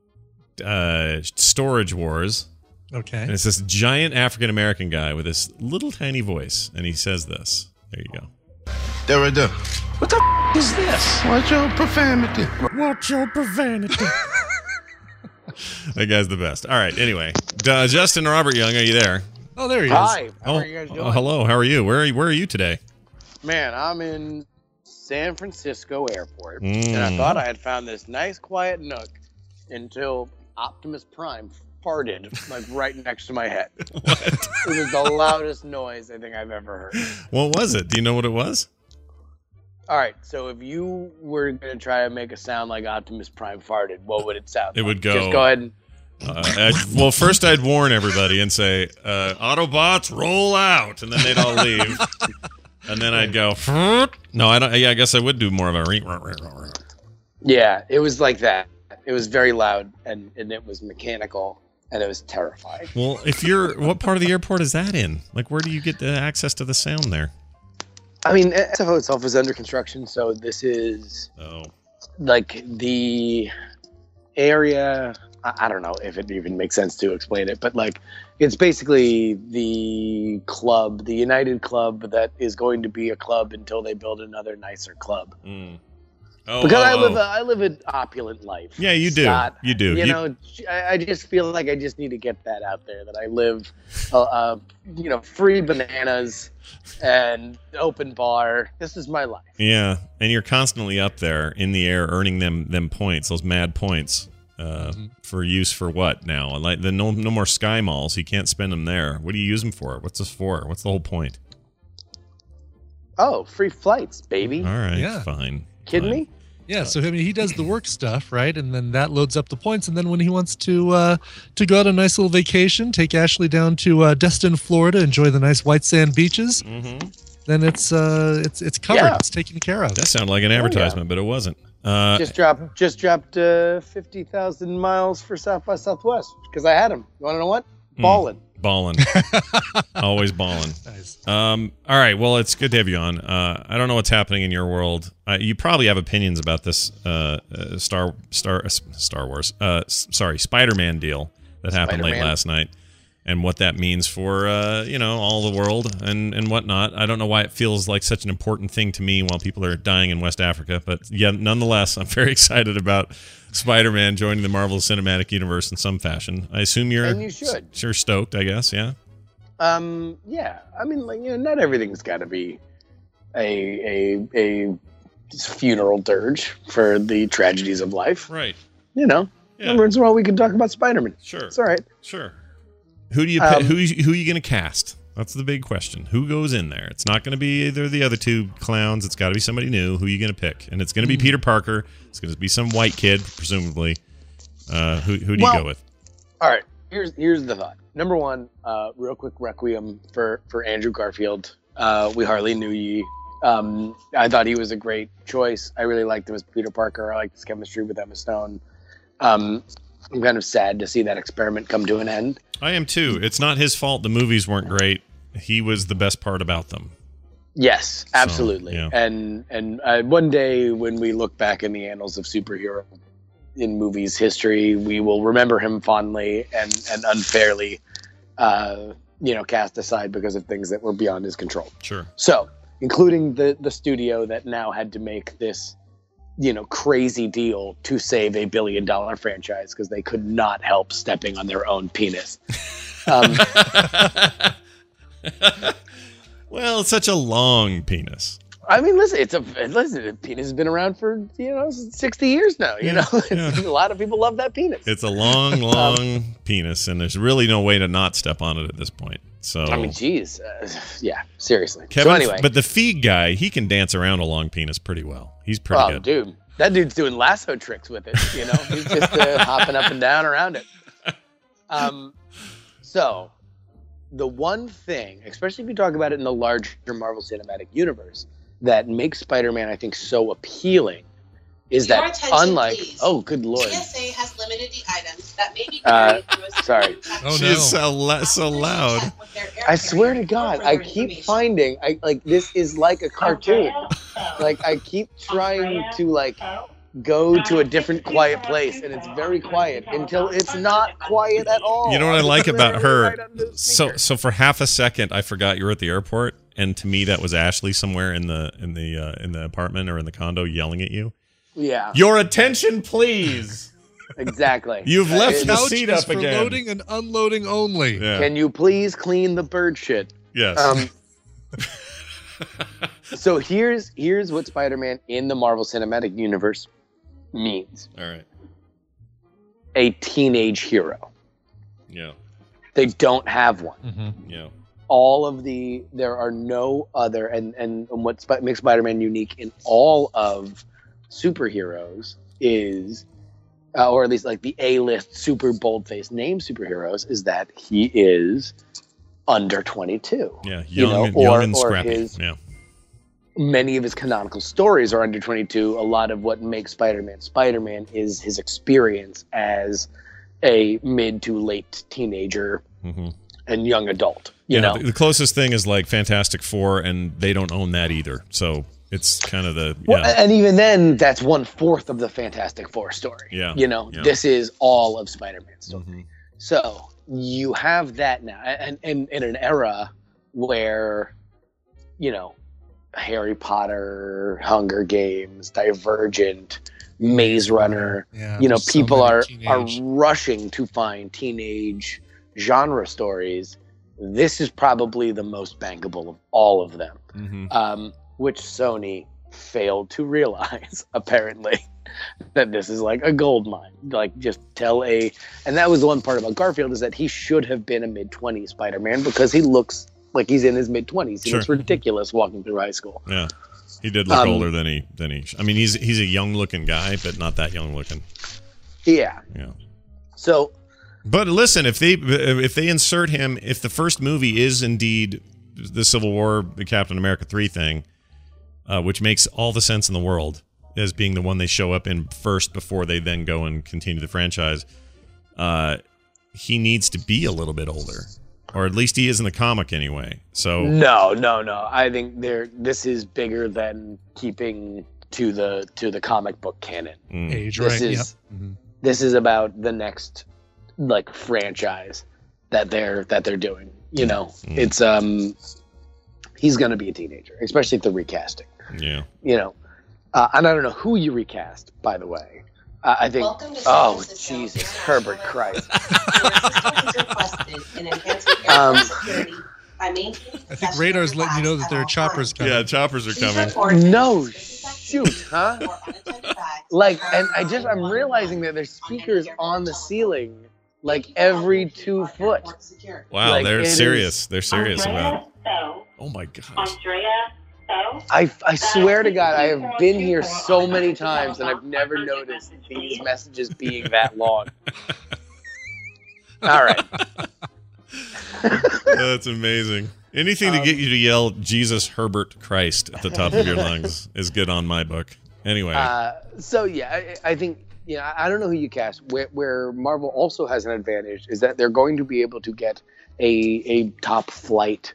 Storage Wars. Okay. And it's this giant African-American guy with this little tiny voice, and he says this. There you go. There. What the is this? Watch your profanity. Watch your profanity. That guy's the best. All right, anyway. Justin Robert Young, are you there? Oh, there he Hi. is. How are you guys doing? Hello, how are you? Where are you today? Man, I'm in San Francisco Airport, and I thought I had found this nice quiet nook until Optimus Prime farted like right next to my head. What? It was the loudest noise I think I've ever heard. What was it? Do you know what it was? All right, so if you were going to try to make a sound like Optimus Prime farted, what would it sound It like? would go... Just go ahead and... well, first I'd warn everybody and say, Autobots, roll out, and then they'd all leave. And then I'd go, no, I don't. Yeah, I guess I would do more of a ring. Yeah, it was like that. It was very loud, and it was mechanical, and it was terrifying. Well, what part of the airport is that in? Like, where do you get the access to the sound there? I mean, SFO itself is under construction, so this is like the area. I don't know if it even makes sense to explain it, but like it's basically the club, the United Club that is going to be a club until they build another nicer club. Because I live an opulent life. Yeah, you do. Scott. You do. You know, I just feel like I just need to get that out there that I live, free bananas and open bar. This is my life. Yeah, and you're constantly up there in the air, earning them points, those mad points, for use for what now? Like no more sky malls. You can't spend them there. What do you use them for? What's this for? What's the whole point? Oh, free flights, baby. All right, Yeah. fine. Kidding me? Yeah, so I mean, he does the work stuff, right? And then that loads up the points. And then when he wants to go on a nice little vacation, take Ashley down to Destin, Florida, enjoy the nice white sand beaches, then it's covered. Yeah. It's taken care of. That sounded like an advertisement, but it wasn't. Just dropped 50,000 miles for South by Southwest because I had them. You want to know what? Ballin'. Ballin'. Always ballin'. Nice. All right. Well, it's good to have you on. I don't know what's happening in your world. You probably have opinions about this Star Wars. Spider-Man deal that happened late last night, and what that means for all the world and whatnot. I don't know why it feels like such an important thing to me while people are dying in West Africa, but yeah, nonetheless, I'm very excited about Spider-Man joining the Marvel Cinematic Universe in some fashion. I assume you should. You're stoked, I guess. Yeah. Yeah. I mean, not everything's got to be a funeral dirge for the tragedies of life. Right. Every once in a while we can talk about Spider-Man. Sure. It's all right. Sure. Who do you pick, who are you going to cast? That's the big question. Who goes in there? It's not going to be either of the other two clowns. It's got to be somebody new. Who are you going to pick? And it's going to be Peter Parker. It's going to be some white kid, presumably. Who do you go with? All right. Here's the thought. Number one, real quick requiem for Andrew Garfield. We hardly knew ye. I thought he was a great choice. I really liked him as Peter Parker. I liked his chemistry with Emma Stone. I'm kind of sad to see that experiment come to an end. I am too. It's not his fault the movies weren't great. He was the best part about them. Yes, absolutely. So, yeah. And one day when we look back in the annals of superhero in movies history, we will remember him fondly and unfairly, cast aside because of things that were beyond his control. Sure. So, including the studio that now had to make this, crazy deal to save $1 billion franchise because they could not help stepping on their own penis. Well, it's such a long penis. I mean, listen, the penis has been around for 60 years now. A lot of people love that penis. It's a long penis, and there's really no way to not step on it at this point. So I mean, geez, yeah, seriously. Kevin, so anyway, but the Feig guy, he can dance around a long penis pretty well. He's pretty good. Dude, that dude's doing lasso tricks with it. He's just hopping up and down around it. So the one thing, especially if you talk about it in the larger Marvel Cinematic Universe, that makes Spider-Man, I think, so appealing is Your that attention, unlike please. oh good lord, TSA has limited the items that may be carried through a sorry. She's so loud. I swear to God, I keep finding this is like a cartoon. Like I keep trying to like go to a different quiet place, and it's very quiet until it's not quiet at all. You know what I like about her? So for half a second, I forgot you were at the airport, and to me, that was Ashley somewhere in the apartment or in the condo yelling at you. Yeah. Your attention, please. Exactly. You've left the Couch seat is up for again. loading and unloading only. Yeah. Can you please clean the bird shit? Yes. So here's what Spider-Man in the Marvel Cinematic Universe means. All right. A teenage hero. Yeah. They don't have one. Mm-hmm. Yeah. There are no other, and what makes Spider-Man unique in all of superheroes is, or at least like the A-list super bold-faced name superheroes, is that he is under 22. Yeah, young and scrappy. Many of his canonical stories are under 22. A lot of what makes Spider-Man is his experience as a mid to late teenager and young adult. You know, the closest thing is like Fantastic Four, and they don't own that either. So it's kind of the and even then, that's 1/4 of the Fantastic Four story. Yeah, you know, this is all of Spider-Man's story. So you have that now, and in an era where, you know, Harry Potter, Hunger Games, Divergent, Maze Runner. Yeah, you know, there's so people many are rushing to find teenage genre stories. This is probably the most bankable of all of them, which Sony failed to realize, apparently, that this is like a gold mine. Like, just and that was the one part about Garfield, is that he should have been a mid-20s Spider-Man, because he looks like he's in his mid-20s. He looks ridiculous walking through high school. Yeah. He did look older than he. I mean, he's a young looking guy, but not that young looking. Yeah. Yeah. So. But listen, if they insert him, if the first movie is indeed the Civil War, the Captain America 3 thing, which makes all the sense in the world as being the one they show up in first before they then go and continue the franchise, he needs to be a little bit older. Or at least he is in the comic anyway. So No. I think this is bigger than keeping to the comic book canon. Age, this right? is this is about the next like franchise that they're doing. You know, it's he's gonna be a teenager, especially if they're recasting. Yeah. You know, and I don't know who you recast, by the way. I think. Oh Jesus, Herbert Christ. I think Radar's letting you know that there are choppers coming. Yeah, choppers are coming. No shoot, huh? Like, and I'm realizing that there's speakers on the ceiling, like every 2 foot. Wow, like, they're serious. They're serious about it. Oh my gosh. I swear to God, I have been here so many times and I've never noticed these messages being that long. All right. That's amazing. Anything to get you to yell Jesus Herbert Christ at the top of your lungs is good on my book. Anyway. So yeah, I think, you know, I don't know who you cast. Where Marvel also has an advantage is that they're going to be able to get a top flight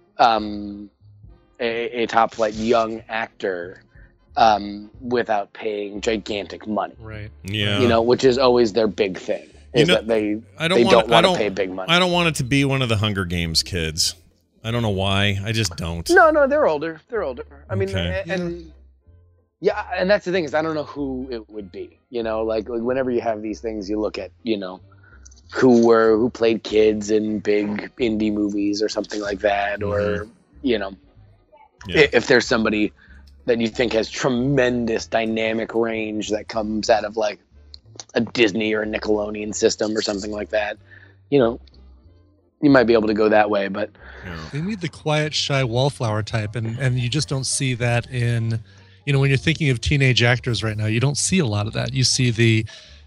a top flight young actor without paying gigantic money. Right. Yeah. You know, which is always their big thing. Is that they don't want to pay big money. I don't want it to be one of the Hunger Games kids. I don't know why. I just don't. No, they're older. I mean, Okay. and that's the thing, is I don't know who it would be. You know, like whenever you have these things, you look at, you know, who played kids in big indie movies or something like that, or you know, if there's somebody that you think has tremendous dynamic range that comes out of like a Disney or a Nickelodeon system or something like that, you know, you might be able to go that way. But they need the quiet, shy wallflower type, and you just don't see that in, you know, when you're thinking of teenage actors right now, you don't see a lot of that. You see the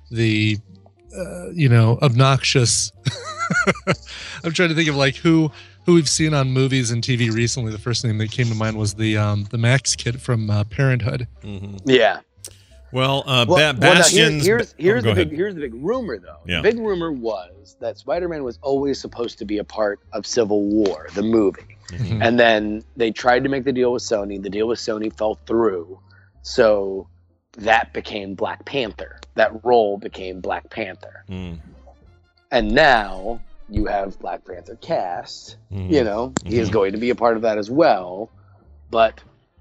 you know, obnoxious. I'm trying to think of like who we've seen on movies and TV recently. The first name that came to mind was the Max kid from Parenthood. Yeah. Well, now, Bastion's. here's go the ahead. big rumor, though. Yeah. The big rumor was that Spider-Man was always supposed to be a part of Civil War, the movie. Mm-hmm. And then they tried to make the deal with Sony. The deal with Sony fell through. So that became Black Panther. That role became Black Panther. Mm. And now you have Black Panther cast. He is going to be a part of that as well. But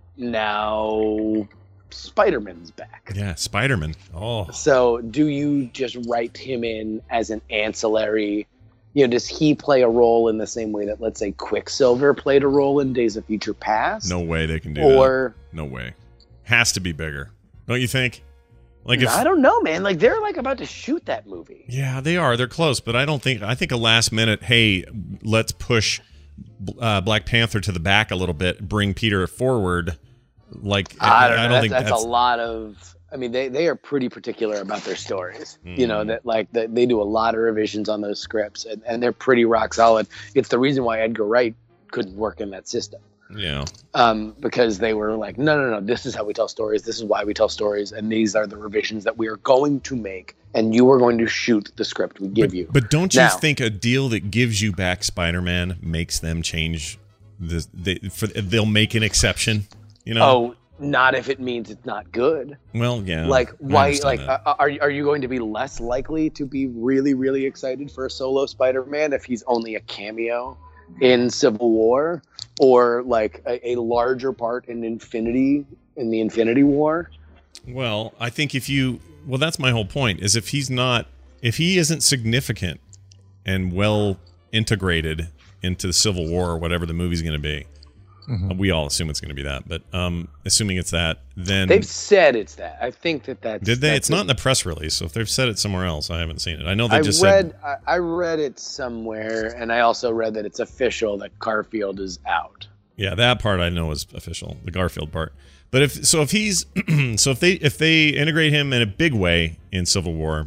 now Spider-Man's back. Yeah, Spider-Man. Oh. So do you just write him in as an ancillary? Does he play a role in the same way that, let's say, Quicksilver played a role in Days of Future Past? No way they can do that. No way. Has to be bigger. Don't you think? I don't know, man. They're about to shoot that movie. Yeah, they are. They're close, but I think a last minute, hey, let's push Black Panther to the back a little bit, bring Peter forward. I don't think that's a lot of. I mean, they are pretty particular about their stories. That they do a lot of revisions on those scripts, and they're pretty rock solid. It's the reason why Edgar Wright couldn't work in that system. Yeah. Because they were like, no, this is how we tell stories. This is why we tell stories, and these are the revisions that we are going to make, and you are going to shoot the script we give you. But don't you think a deal that gives you back Spider-Man makes them change? They'll make an exception. Oh. Not if it means it's not good. Well, yeah. Why? Are you going to be less likely to be really, really excited for a solo Spider-Man if he's only a cameo in Civil War, or a larger part in the Infinity War? Well, I think that's my whole point. Is if he isn't significant and well integrated into the Civil War or whatever the movie's going to be. Mm-hmm. We all assume it's going to be that, but assuming it's that, then they've said it's that. I think that's. Did they? It's not in the press release, so if they've said it somewhere else, I haven't seen it. I know they I read it somewhere, and I also read that it's official that Garfield is out. Yeah, that part I know is official, the Garfield part. But if they integrate him in a big way in Civil War,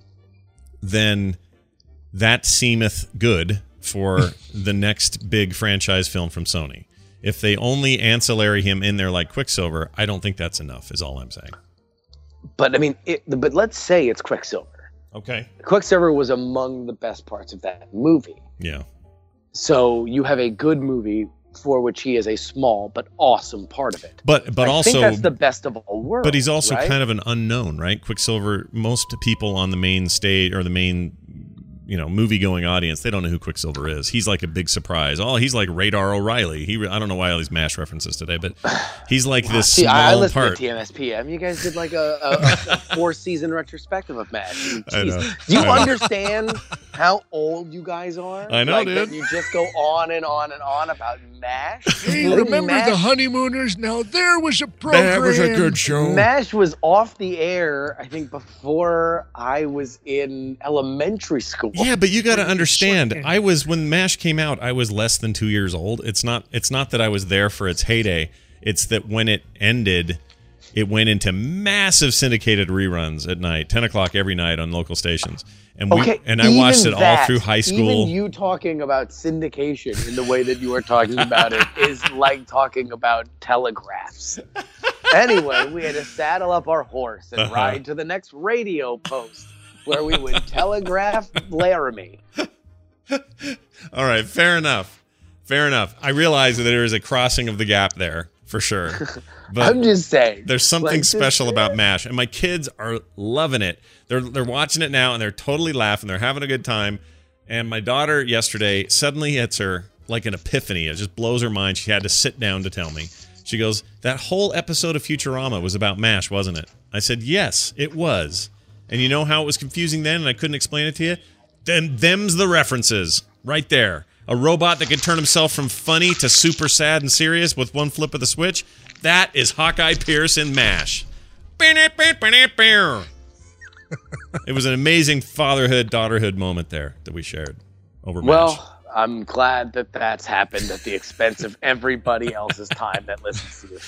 then that seemeth good for the next big franchise film from Sony. If they only ancillary him in there like Quicksilver, I don't think that's enough, is all I'm saying. But I mean, but let's say it's Quicksilver. Okay. Quicksilver was among the best parts of that movie. Yeah. So you have a good movie for which he is a small but awesome part of it. But I also think that's the best of all worlds. But he's also right? kind of an unknown, right? Quicksilver, most people on the main stage or the main movie-going audience, they don't know who Quicksilver is. He's like a big surprise. Oh, he's like Radar O'Reilly. I don't know why all these MASH references today, but he's like this small I listened part. to TMSPM. You guys did like a 4-season retrospective of MASH. I know. Do you understand how old you guys are? I know, dude. That you just go on and on and on about MASH. Hey, remember the Honeymooners? Now there was a program. That was a good show. MASH was off the air, I think, before I was in elementary school. Yeah, but you got to understand, when MASH came out, I was less than 2 years old. It's not that I was there for its heyday. It's that when it ended, it went into massive syndicated reruns at night, 10 o'clock every night on local stations. And I watched it all through high school. Even you talking about syndication in the way that you are talking about it is like talking about telegraphs. Anyway, we had to saddle up our horse and ride to the next radio post, where we would telegraph Laramie. All right, fair enough. I realize that there is a crossing of the gap there, for sure. But I'm just saying. There's something special about MASH, and my kids are loving it. They're watching it now, and they're totally laughing. They're having a good time. And my daughter yesterday suddenly hits her like an epiphany. It just blows her mind. She had to sit down to tell me. She goes, that whole episode of Futurama was about MASH, wasn't it? I said, yes, it was. And you know how it was confusing then and I couldn't explain it to you? Them's the references right there. A robot that could turn himself from funny to super sad and serious with one flip of the switch. That is Hawkeye Pierce in MASH. It was an amazing fatherhood-daughterhood moment there that we shared over MASH. Well, I'm glad that that's happened at the expense of everybody else's time that listens to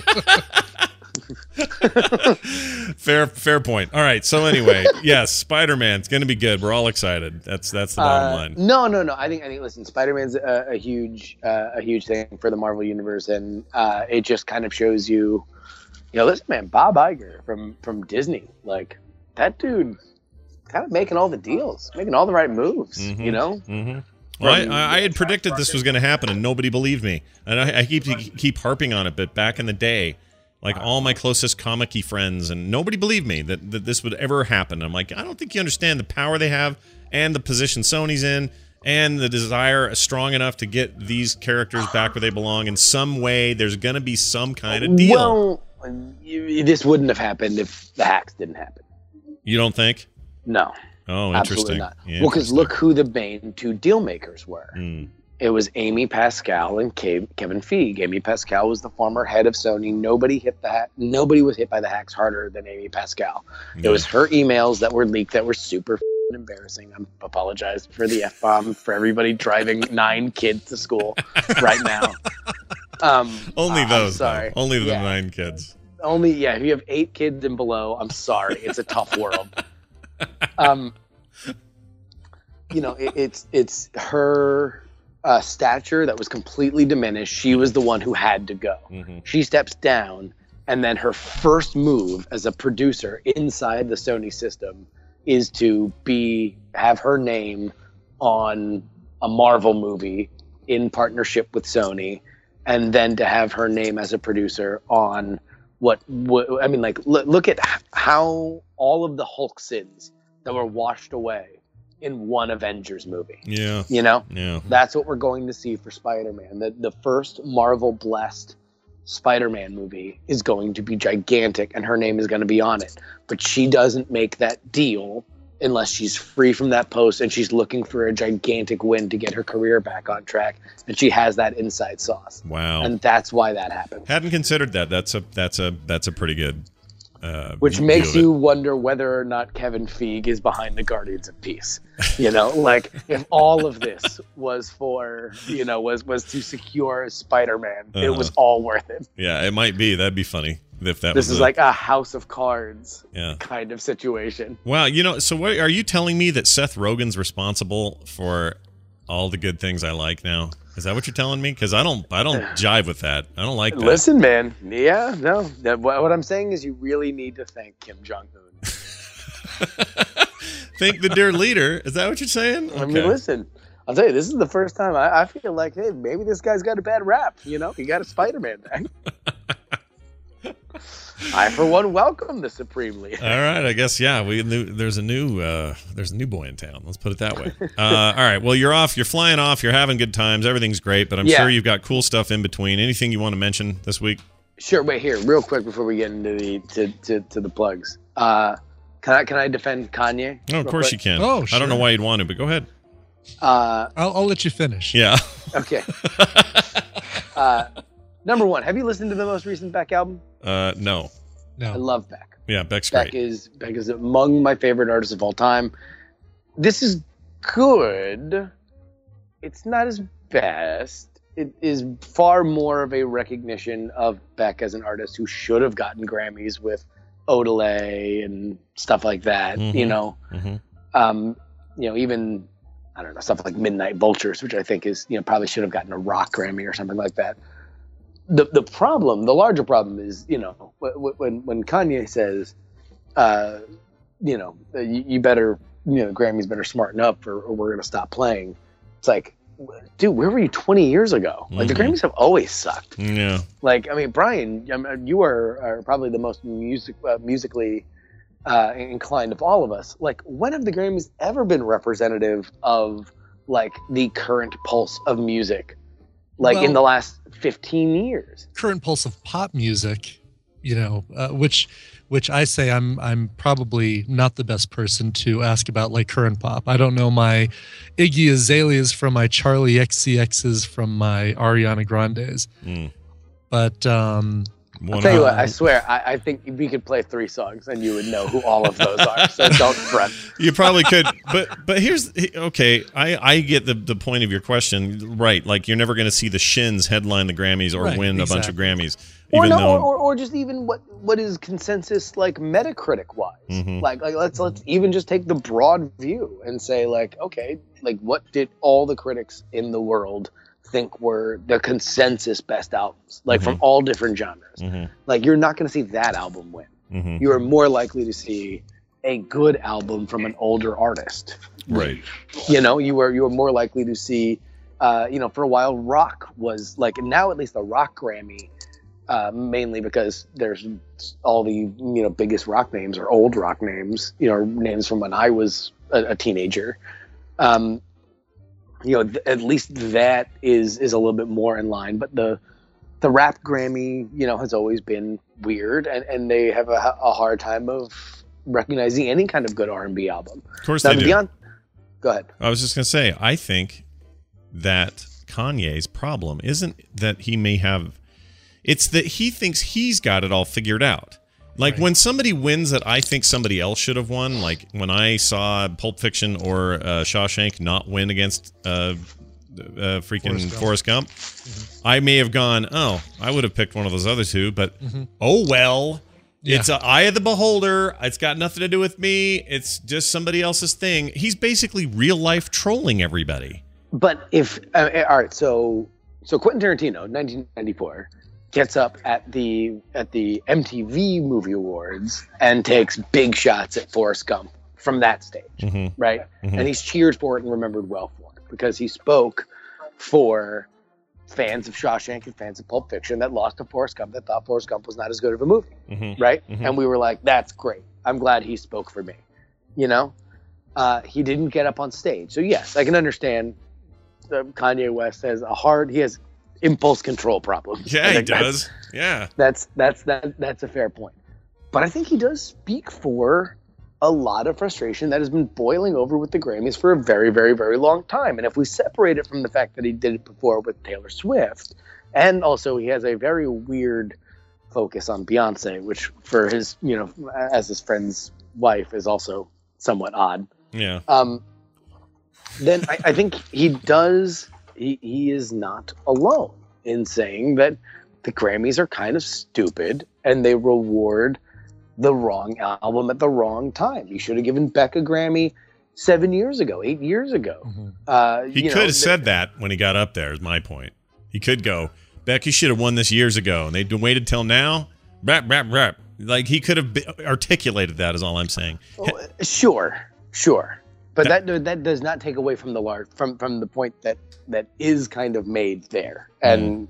the show. Fair point. All right. So anyway, yes, Spider-Man's going to be good. We're all excited. That's the bottom line. No. I think listen, Spider-Man's a huge thing for the Marvel universe, and it just kind of shows you listen, man, Bob Iger from Disney, like that dude, kind of making all the deals, making all the right moves. You know. Mm-hmm. Well, I had predicted this was going to happen, and nobody believed me. And I keep harping on it, but back in the day, like all my closest comic-y friends, and nobody believed me that this would ever happen. I'm like, I don't think you understand the power they have and the position Sony's in and the desire strong enough to get these characters back where they belong. In some way, there's going to be some kind of deal. Well, this wouldn't have happened if the hacks didn't happen. You don't think? No. Oh, absolutely interesting. not. Yeah, well, because look who the main two deal makers were. It was Amy Pascal and Kevin Feige. Amy Pascal was the former head of Sony. Nobody was hit by the hacks harder than Amy Pascal. It was her emails that were leaked that were super embarrassing. I apologize for the F-bomb for everybody driving 9 kids to school right now. Only those. Sorry. Only the 9 kids. Only, if you have 8 kids and below, I'm sorry. It's a tough world. It's her stature that was completely diminished. She was the one who had to go. She steps down, and then her first move as a producer inside the Sony system is to have her name on a Marvel movie in partnership with Sony, and then to have her name as a producer on look at how all of the Hulk sins that were washed away in one Avengers movie. Yeah. Yeah. That's what we're going to see for Spider-Man. The first Marvel blessed Spider-Man movie is going to be gigantic, and her name is going to be on it. But she doesn't make that deal unless she's free from that post and she's looking for a gigantic win to get her career back on track, and she has that inside sauce. Wow. And that's why that happened. Hadn't considered that. That's a pretty good which makes you wonder whether or not Kevin Feige is behind the Guardians of Peace. Like if all of this was for, was to secure Spider-Man, it was all worth it. Yeah, it might be. That'd be funny if that this is like a House of Cards kind of situation. Wow. So what are you telling me, that Seth Rogen's responsible for all the good things I like now? Is that what you're telling me? Because I don't jive with that. I don't like that. Listen, man. Yeah, no. What I'm saying is you really need to thank Kim Jong-un. Thank the dear leader. Is that what you're saying? Okay. I mean, listen. I'll tell you, this is the first time I feel like, hey, maybe this guy's got a bad rap. He got a Spider-Man back. I, for one, welcome the Supreme Leader. All right, I guess there's a new boy in town. Let's put it that way. All right, well, you're off. You're flying off. You're having good times. Everything's great, but I'm sure you've got cool stuff in between. Anything you want to mention this week? Sure. Wait, here, real quick before we get into the plugs. Can I defend Kanye? No, of course you can. Oh, sure. I don't know why you'd want to, but go ahead. I'll let you finish. Yeah. Okay. Number one, have you listened to the most recent Beck album? No. I love Beck. Yeah, Beck's great. Beck is among my favorite artists of all time. This is good. It's not his best. It is far more of a recognition of Beck as an artist who should have gotten Grammys with Odelay and stuff like that. Even I don't know, stuff like Midnight Vultures, which I think is probably should have gotten a rock Grammy or something like that. The larger problem is, when Kanye says, you better, Grammys better smarten up or we're going to stop playing. It's like, dude, where were you 20 years ago? Like, the Grammys have always sucked. Yeah. Like, I mean, Brian, you are probably the most musically inclined of all of us. Like, when have the Grammys ever been representative of, like, the current pulse of music? Like, in the last 15 years. Current pulse of pop music, which I say I'm probably not the best person to ask about, like, current pop. I don't know my Iggy Azaleas from my Charlie XCXs from my Ariana Grandes. But I'll tell you what, I swear, I think we could play 3 songs and you would know who all of those are. So don't front. You probably could, but here's okay. I get the point of your question, right? Like, you're never going to see the Shins headline the Grammys or win a bunch of Grammys, or just even what is consensus, like, Metacritic wise. Like let's even just take the broad view and say, like, okay, like, what did all the critics in the world think were the consensus best albums, like from all different genres. Like you're not going to see that album win. You are more likely to see a good album from an older artist. Right. You know, you were more likely to see, you know, for a while rock was like, now at least the rock Grammy, mainly because there's all the, you know, biggest rock names or old rock names, you know, names from when I was a teenager. You know, at least that is a little bit more in line, but the rap Grammy, you know, has always been weird, and they have a hard time of recognizing any kind of good R&B album. Of course they do. Go ahead. I was just going to say, I think that Kanye's problem isn't that he may have, it's that he thinks he's got it all figured out. Like when somebody wins that I think somebody else should have won, like when I saw Pulp Fiction or Shawshank not win against freaking Forrest Gump, I may have gone, oh, I would have picked one of those other two, but oh well. Yeah. It's an eye of the beholder. It's got nothing to do with me. It's just somebody else's thing. He's basically real life trolling everybody. But if all right, so Quentin Tarantino, 1994. Gets up at the MTV Movie Awards and takes big shots at Forrest Gump from that stage, right? And he's cheered for it and remembered well for it because he spoke for fans of Shawshank and fans of Pulp Fiction that lost to Forrest Gump, that thought Forrest Gump was not as good of a movie, right? And we were like, that's great. I'm glad he spoke for me, you know? He didn't get up on stage. So yes, I can understand Kanye West has he has impulse control problems. Yeah, he does. Yeah. That's a fair point. But I think he does speak for a lot of frustration that has been boiling over with the Grammys for a very, very, very long time. And if we separate it from the fact that he did it before with Taylor Swift, and also he has a very weird focus on Beyonce, which for his, you know, as his friend's wife is also somewhat odd. Yeah. Then I think he is not alone in saying that the Grammys are kind of stupid and they reward the wrong album at the wrong time. You should have given Beck a Grammy 7 years ago, 8 years ago. He could have said that when he got up there, is my point. He could go, Beck, you should have won this years ago, and they waited till now. Rap, rap, rap. Like, he could have articulated that, is all I'm saying. Sure. But that does not take away from from the point that is kind of made there, and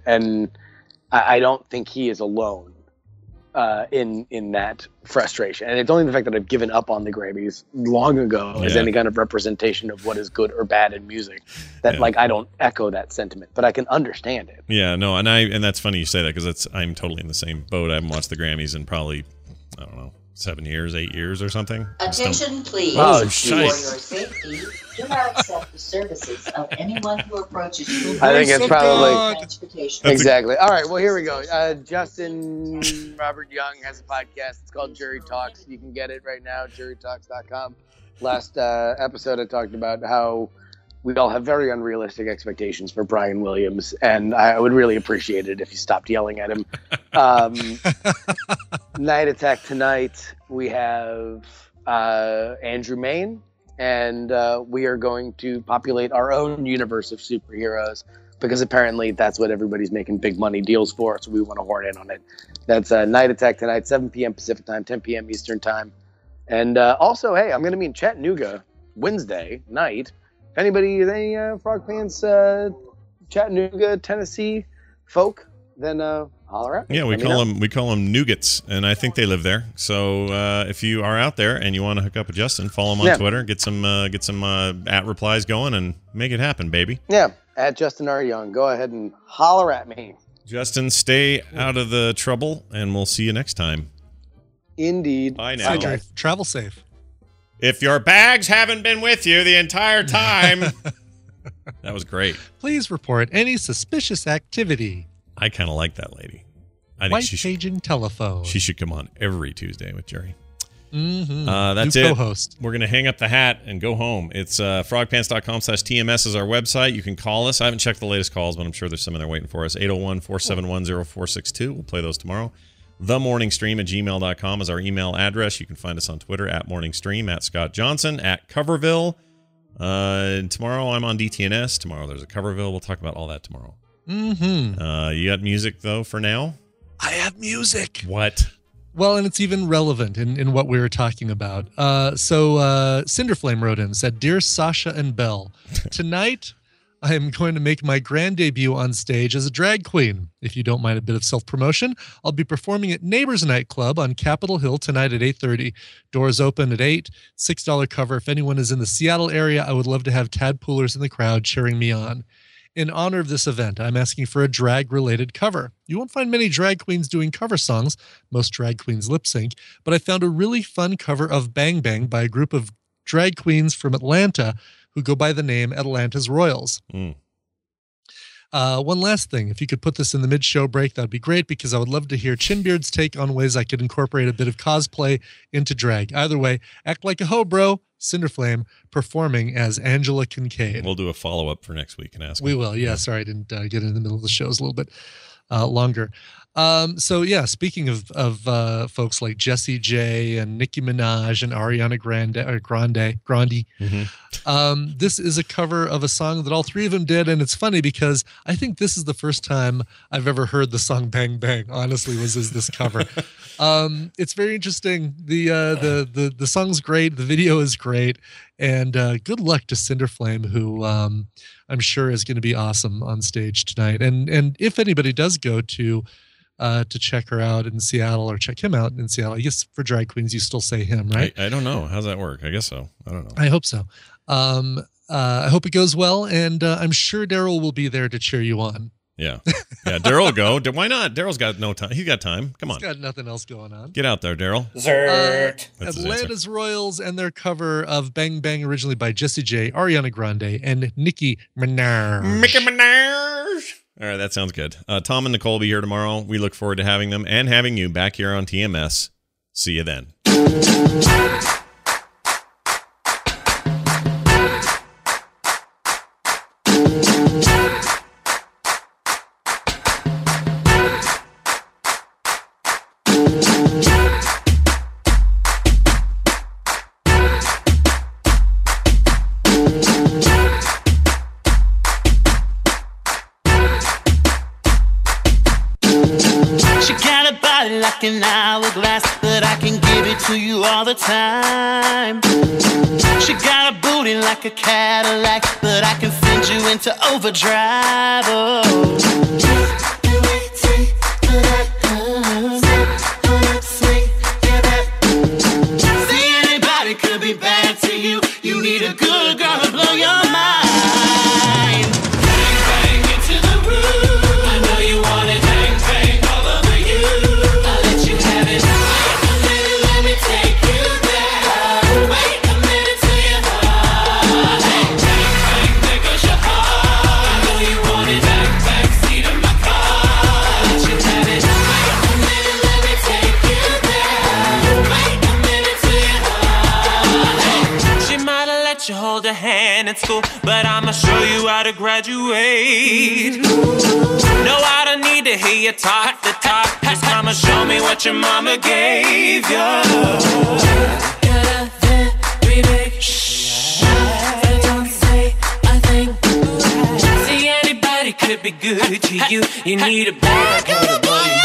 I don't think he is alone in that frustration. And it's only the fact that I've given up on the Grammys long ago as any kind of representation of what is good or bad in music that like I don't echo that sentiment, but I can understand it. Yeah, no, and that's funny you say that because I'm totally in the same boat. I haven't watched the Grammys in probably, I don't know, 7 years, 8 years or something. Attention, please. Oh, for your safety, do not accept the services of anyone who approaches you. I think it's probably transportation. Exactly. All right. Well, here we go. Justin Robert Young has a podcast. It's called Jury Talks. You can get it right now. JuryTalks.com. Last episode, I talked about how we all have very unrealistic expectations for Brian Williams, and I would really appreciate it if you stopped yelling at him. Night Attack tonight, we have Andrew Main, and we are going to populate our own universe of superheroes because apparently that's what everybody's making big money deals for, so we want to horn in on it. That's Night Attack tonight, 7 p.m. Pacific time, 10 p.m. Eastern time. And also, hey, I'm going to be in Chattanooga Wednesday night. If anybody, any Frog fans, Chattanooga, Tennessee folk, then holler at me. Yeah, we call them Nougats, and I think they live there. So if you are out there and you want to hook up with Justin, follow him on Twitter, get some at replies going, and make it happen, baby. Yeah, at Justin R. Young. Go ahead and holler at me. Justin, stay out of the trouble, and we'll see you next time. Indeed. Bye now. Okay. Travel safe. If your bags haven't been with you the entire time. That was great. Please report any suspicious activity. I kind of like that lady. I think paging telephone. She should come on every Tuesday with Jerry. Mm-hmm. That's New it. Co-host. We're going to hang up the hat and go home. It's frogpants.com/TMS is our website. You can call us. I haven't checked the latest calls, but I'm sure there's some in there waiting for us. 801-471-0462. We'll play those tomorrow. themorningstream@gmail.com is our email address. You can find us on Twitter @morningstream, @Scott Johnson, @Coverville. Tomorrow I'm on DTNS. Tomorrow there's a Coverville. We'll talk about all that tomorrow. Mm-hmm. You got music, though, for now? I have music. What? Well, and it's even relevant in what we were talking about. So Cinderflame wrote in, said, Dear Sasha and Belle, tonight I am going to make my grand debut on stage as a drag queen. If you don't mind a bit of self-promotion, I'll be performing at Neighbors Nightclub on Capitol Hill tonight at 8:30. Doors open at 8, $6 cover. If anyone is in the Seattle area, I would love to have tadpoolers in the crowd cheering me on. In honor of this event, I'm asking for a drag-related cover. You won't find many drag queens doing cover songs. Most drag queens lip sync, but I found a really fun cover of Bang Bang by a group of drag queens from Atlanta who go by the name Atlanta's Royals. One last thing, if you could put this in the mid-show break, that'd be great, because I would love to hear Chinbeard's take on ways I could incorporate a bit of cosplay into drag. Either way, act like a ho, bro. Cinderflame performing as Angela Kincaid. We'll do a follow-up for next week and ask. We will. Yeah, sorry I didn't get in the middle of the show. It was a little bit longer. So yeah, speaking of folks like Jessie J and Nicki Minaj and Ariana Grande, this is a cover of a song that all three of them did, and it's funny because I think this is the first time I've ever heard the song "Bang Bang." Honestly, was this cover. It's very interesting. The song's great. The video is great, and good luck to Cinderflame, who I'm sure is going to be awesome on stage tonight. And if anybody does go to check her out in Seattle or check him out in Seattle, I guess for drag queens you still say him, right? I don't know. How's that work? I guess so. I don't know. I hope so. I hope it goes well, and I'm sure Daryl will be there to cheer you on. Yeah. Daryl will go. Why not? Daryl's got no time. He's got time. Come on. He's got nothing else going on. Get out there, Daryl. Atlanta's Royals and their cover of Bang Bang, originally by Jessie J, Ariana Grande, and Nicki Minaj. All right, that sounds good. Tom and Nicole will be here tomorrow. We look forward to having them and having you back here on TMS. See you then. Like an hourglass, but I can give it to you all the time. She got a booty like a Cadillac, but I can send you into overdrive. See, anybody could be bad to you. You need a good girl to blow your mind. Bang, bang, into the room. I know you want it. Bang, bang, all over you. Let me take you there. Wait a minute till you're hot. Bang, bang, there goes your heart. I know you want it. Back seat of my car. Let you have it. Wait a minute, let me take you there. Wait a minute till you're hot. She might have let you hold her hand in school, but I'ma show you how to graduate. No, I don't need to hear you talk the talk. Just mama, show me what your mama gave you. Got a very big but don't say a thing. See, anybody could be good to you. You need a bad girl to blow you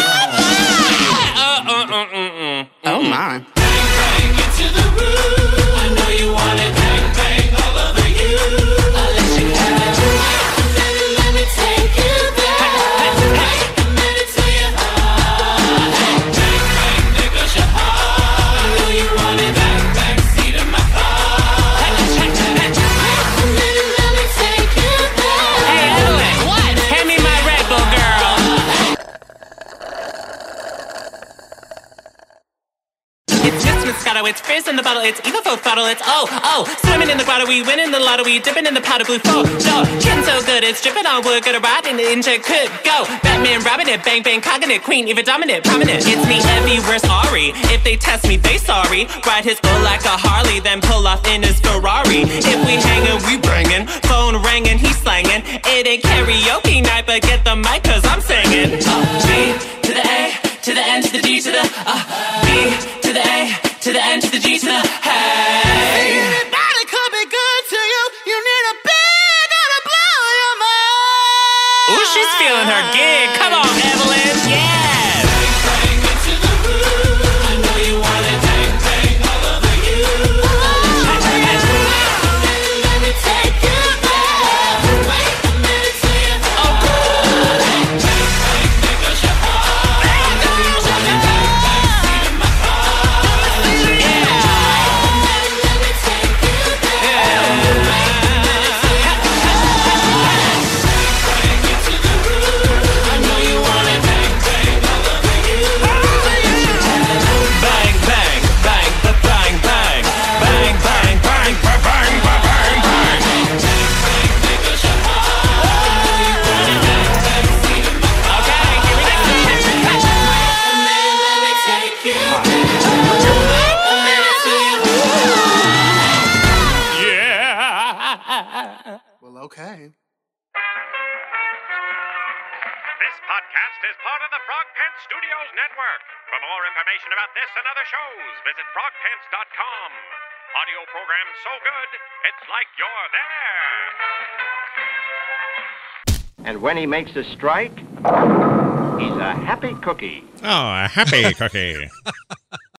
mind. Oh my. Bang, bang, into the room. I know you want it. Bang, bang, all over you. I'll let you have it. Let me take you there. Wait a minute till you're hot. Bang, bang, there goes your heart. I know you want it. Back seat of my car. Wait a minute, let me take you there. Hey, Ellen, what? Hand me my Red Bull, girl. It's just Moscato, it's fizz in the bottle, it's Eva Folk bottle, it's swimming in the grotto, we win in the lotto, we dipping in the powder blue flow. No, getting so good, it's dripping on wood, gonna ride in the engine, could go. Batman, robbing it, bang, bang, cocking it, queen, Eva dominant, prominent. It's me heavy, where's Ari? If they test me, they sorry. Ride his bull like a Harley, then pull off in his Ferrari. If we hangin', we bringin', phone ringin', he slangin'. It ain't karaoke night, but get the mic, cause I'm singing. B to the A, to the N, to the D, to the B to the A, to the N, to the G, to the hey. Anybody could be good to you. Well, okay. This podcast is part of the Frog Pants Studios Network. For more information about this and other shows, visit frogpants.com. Audio program so good, it's like you're there. And when he makes a strike, he's a happy cookie. Oh, a happy cookie.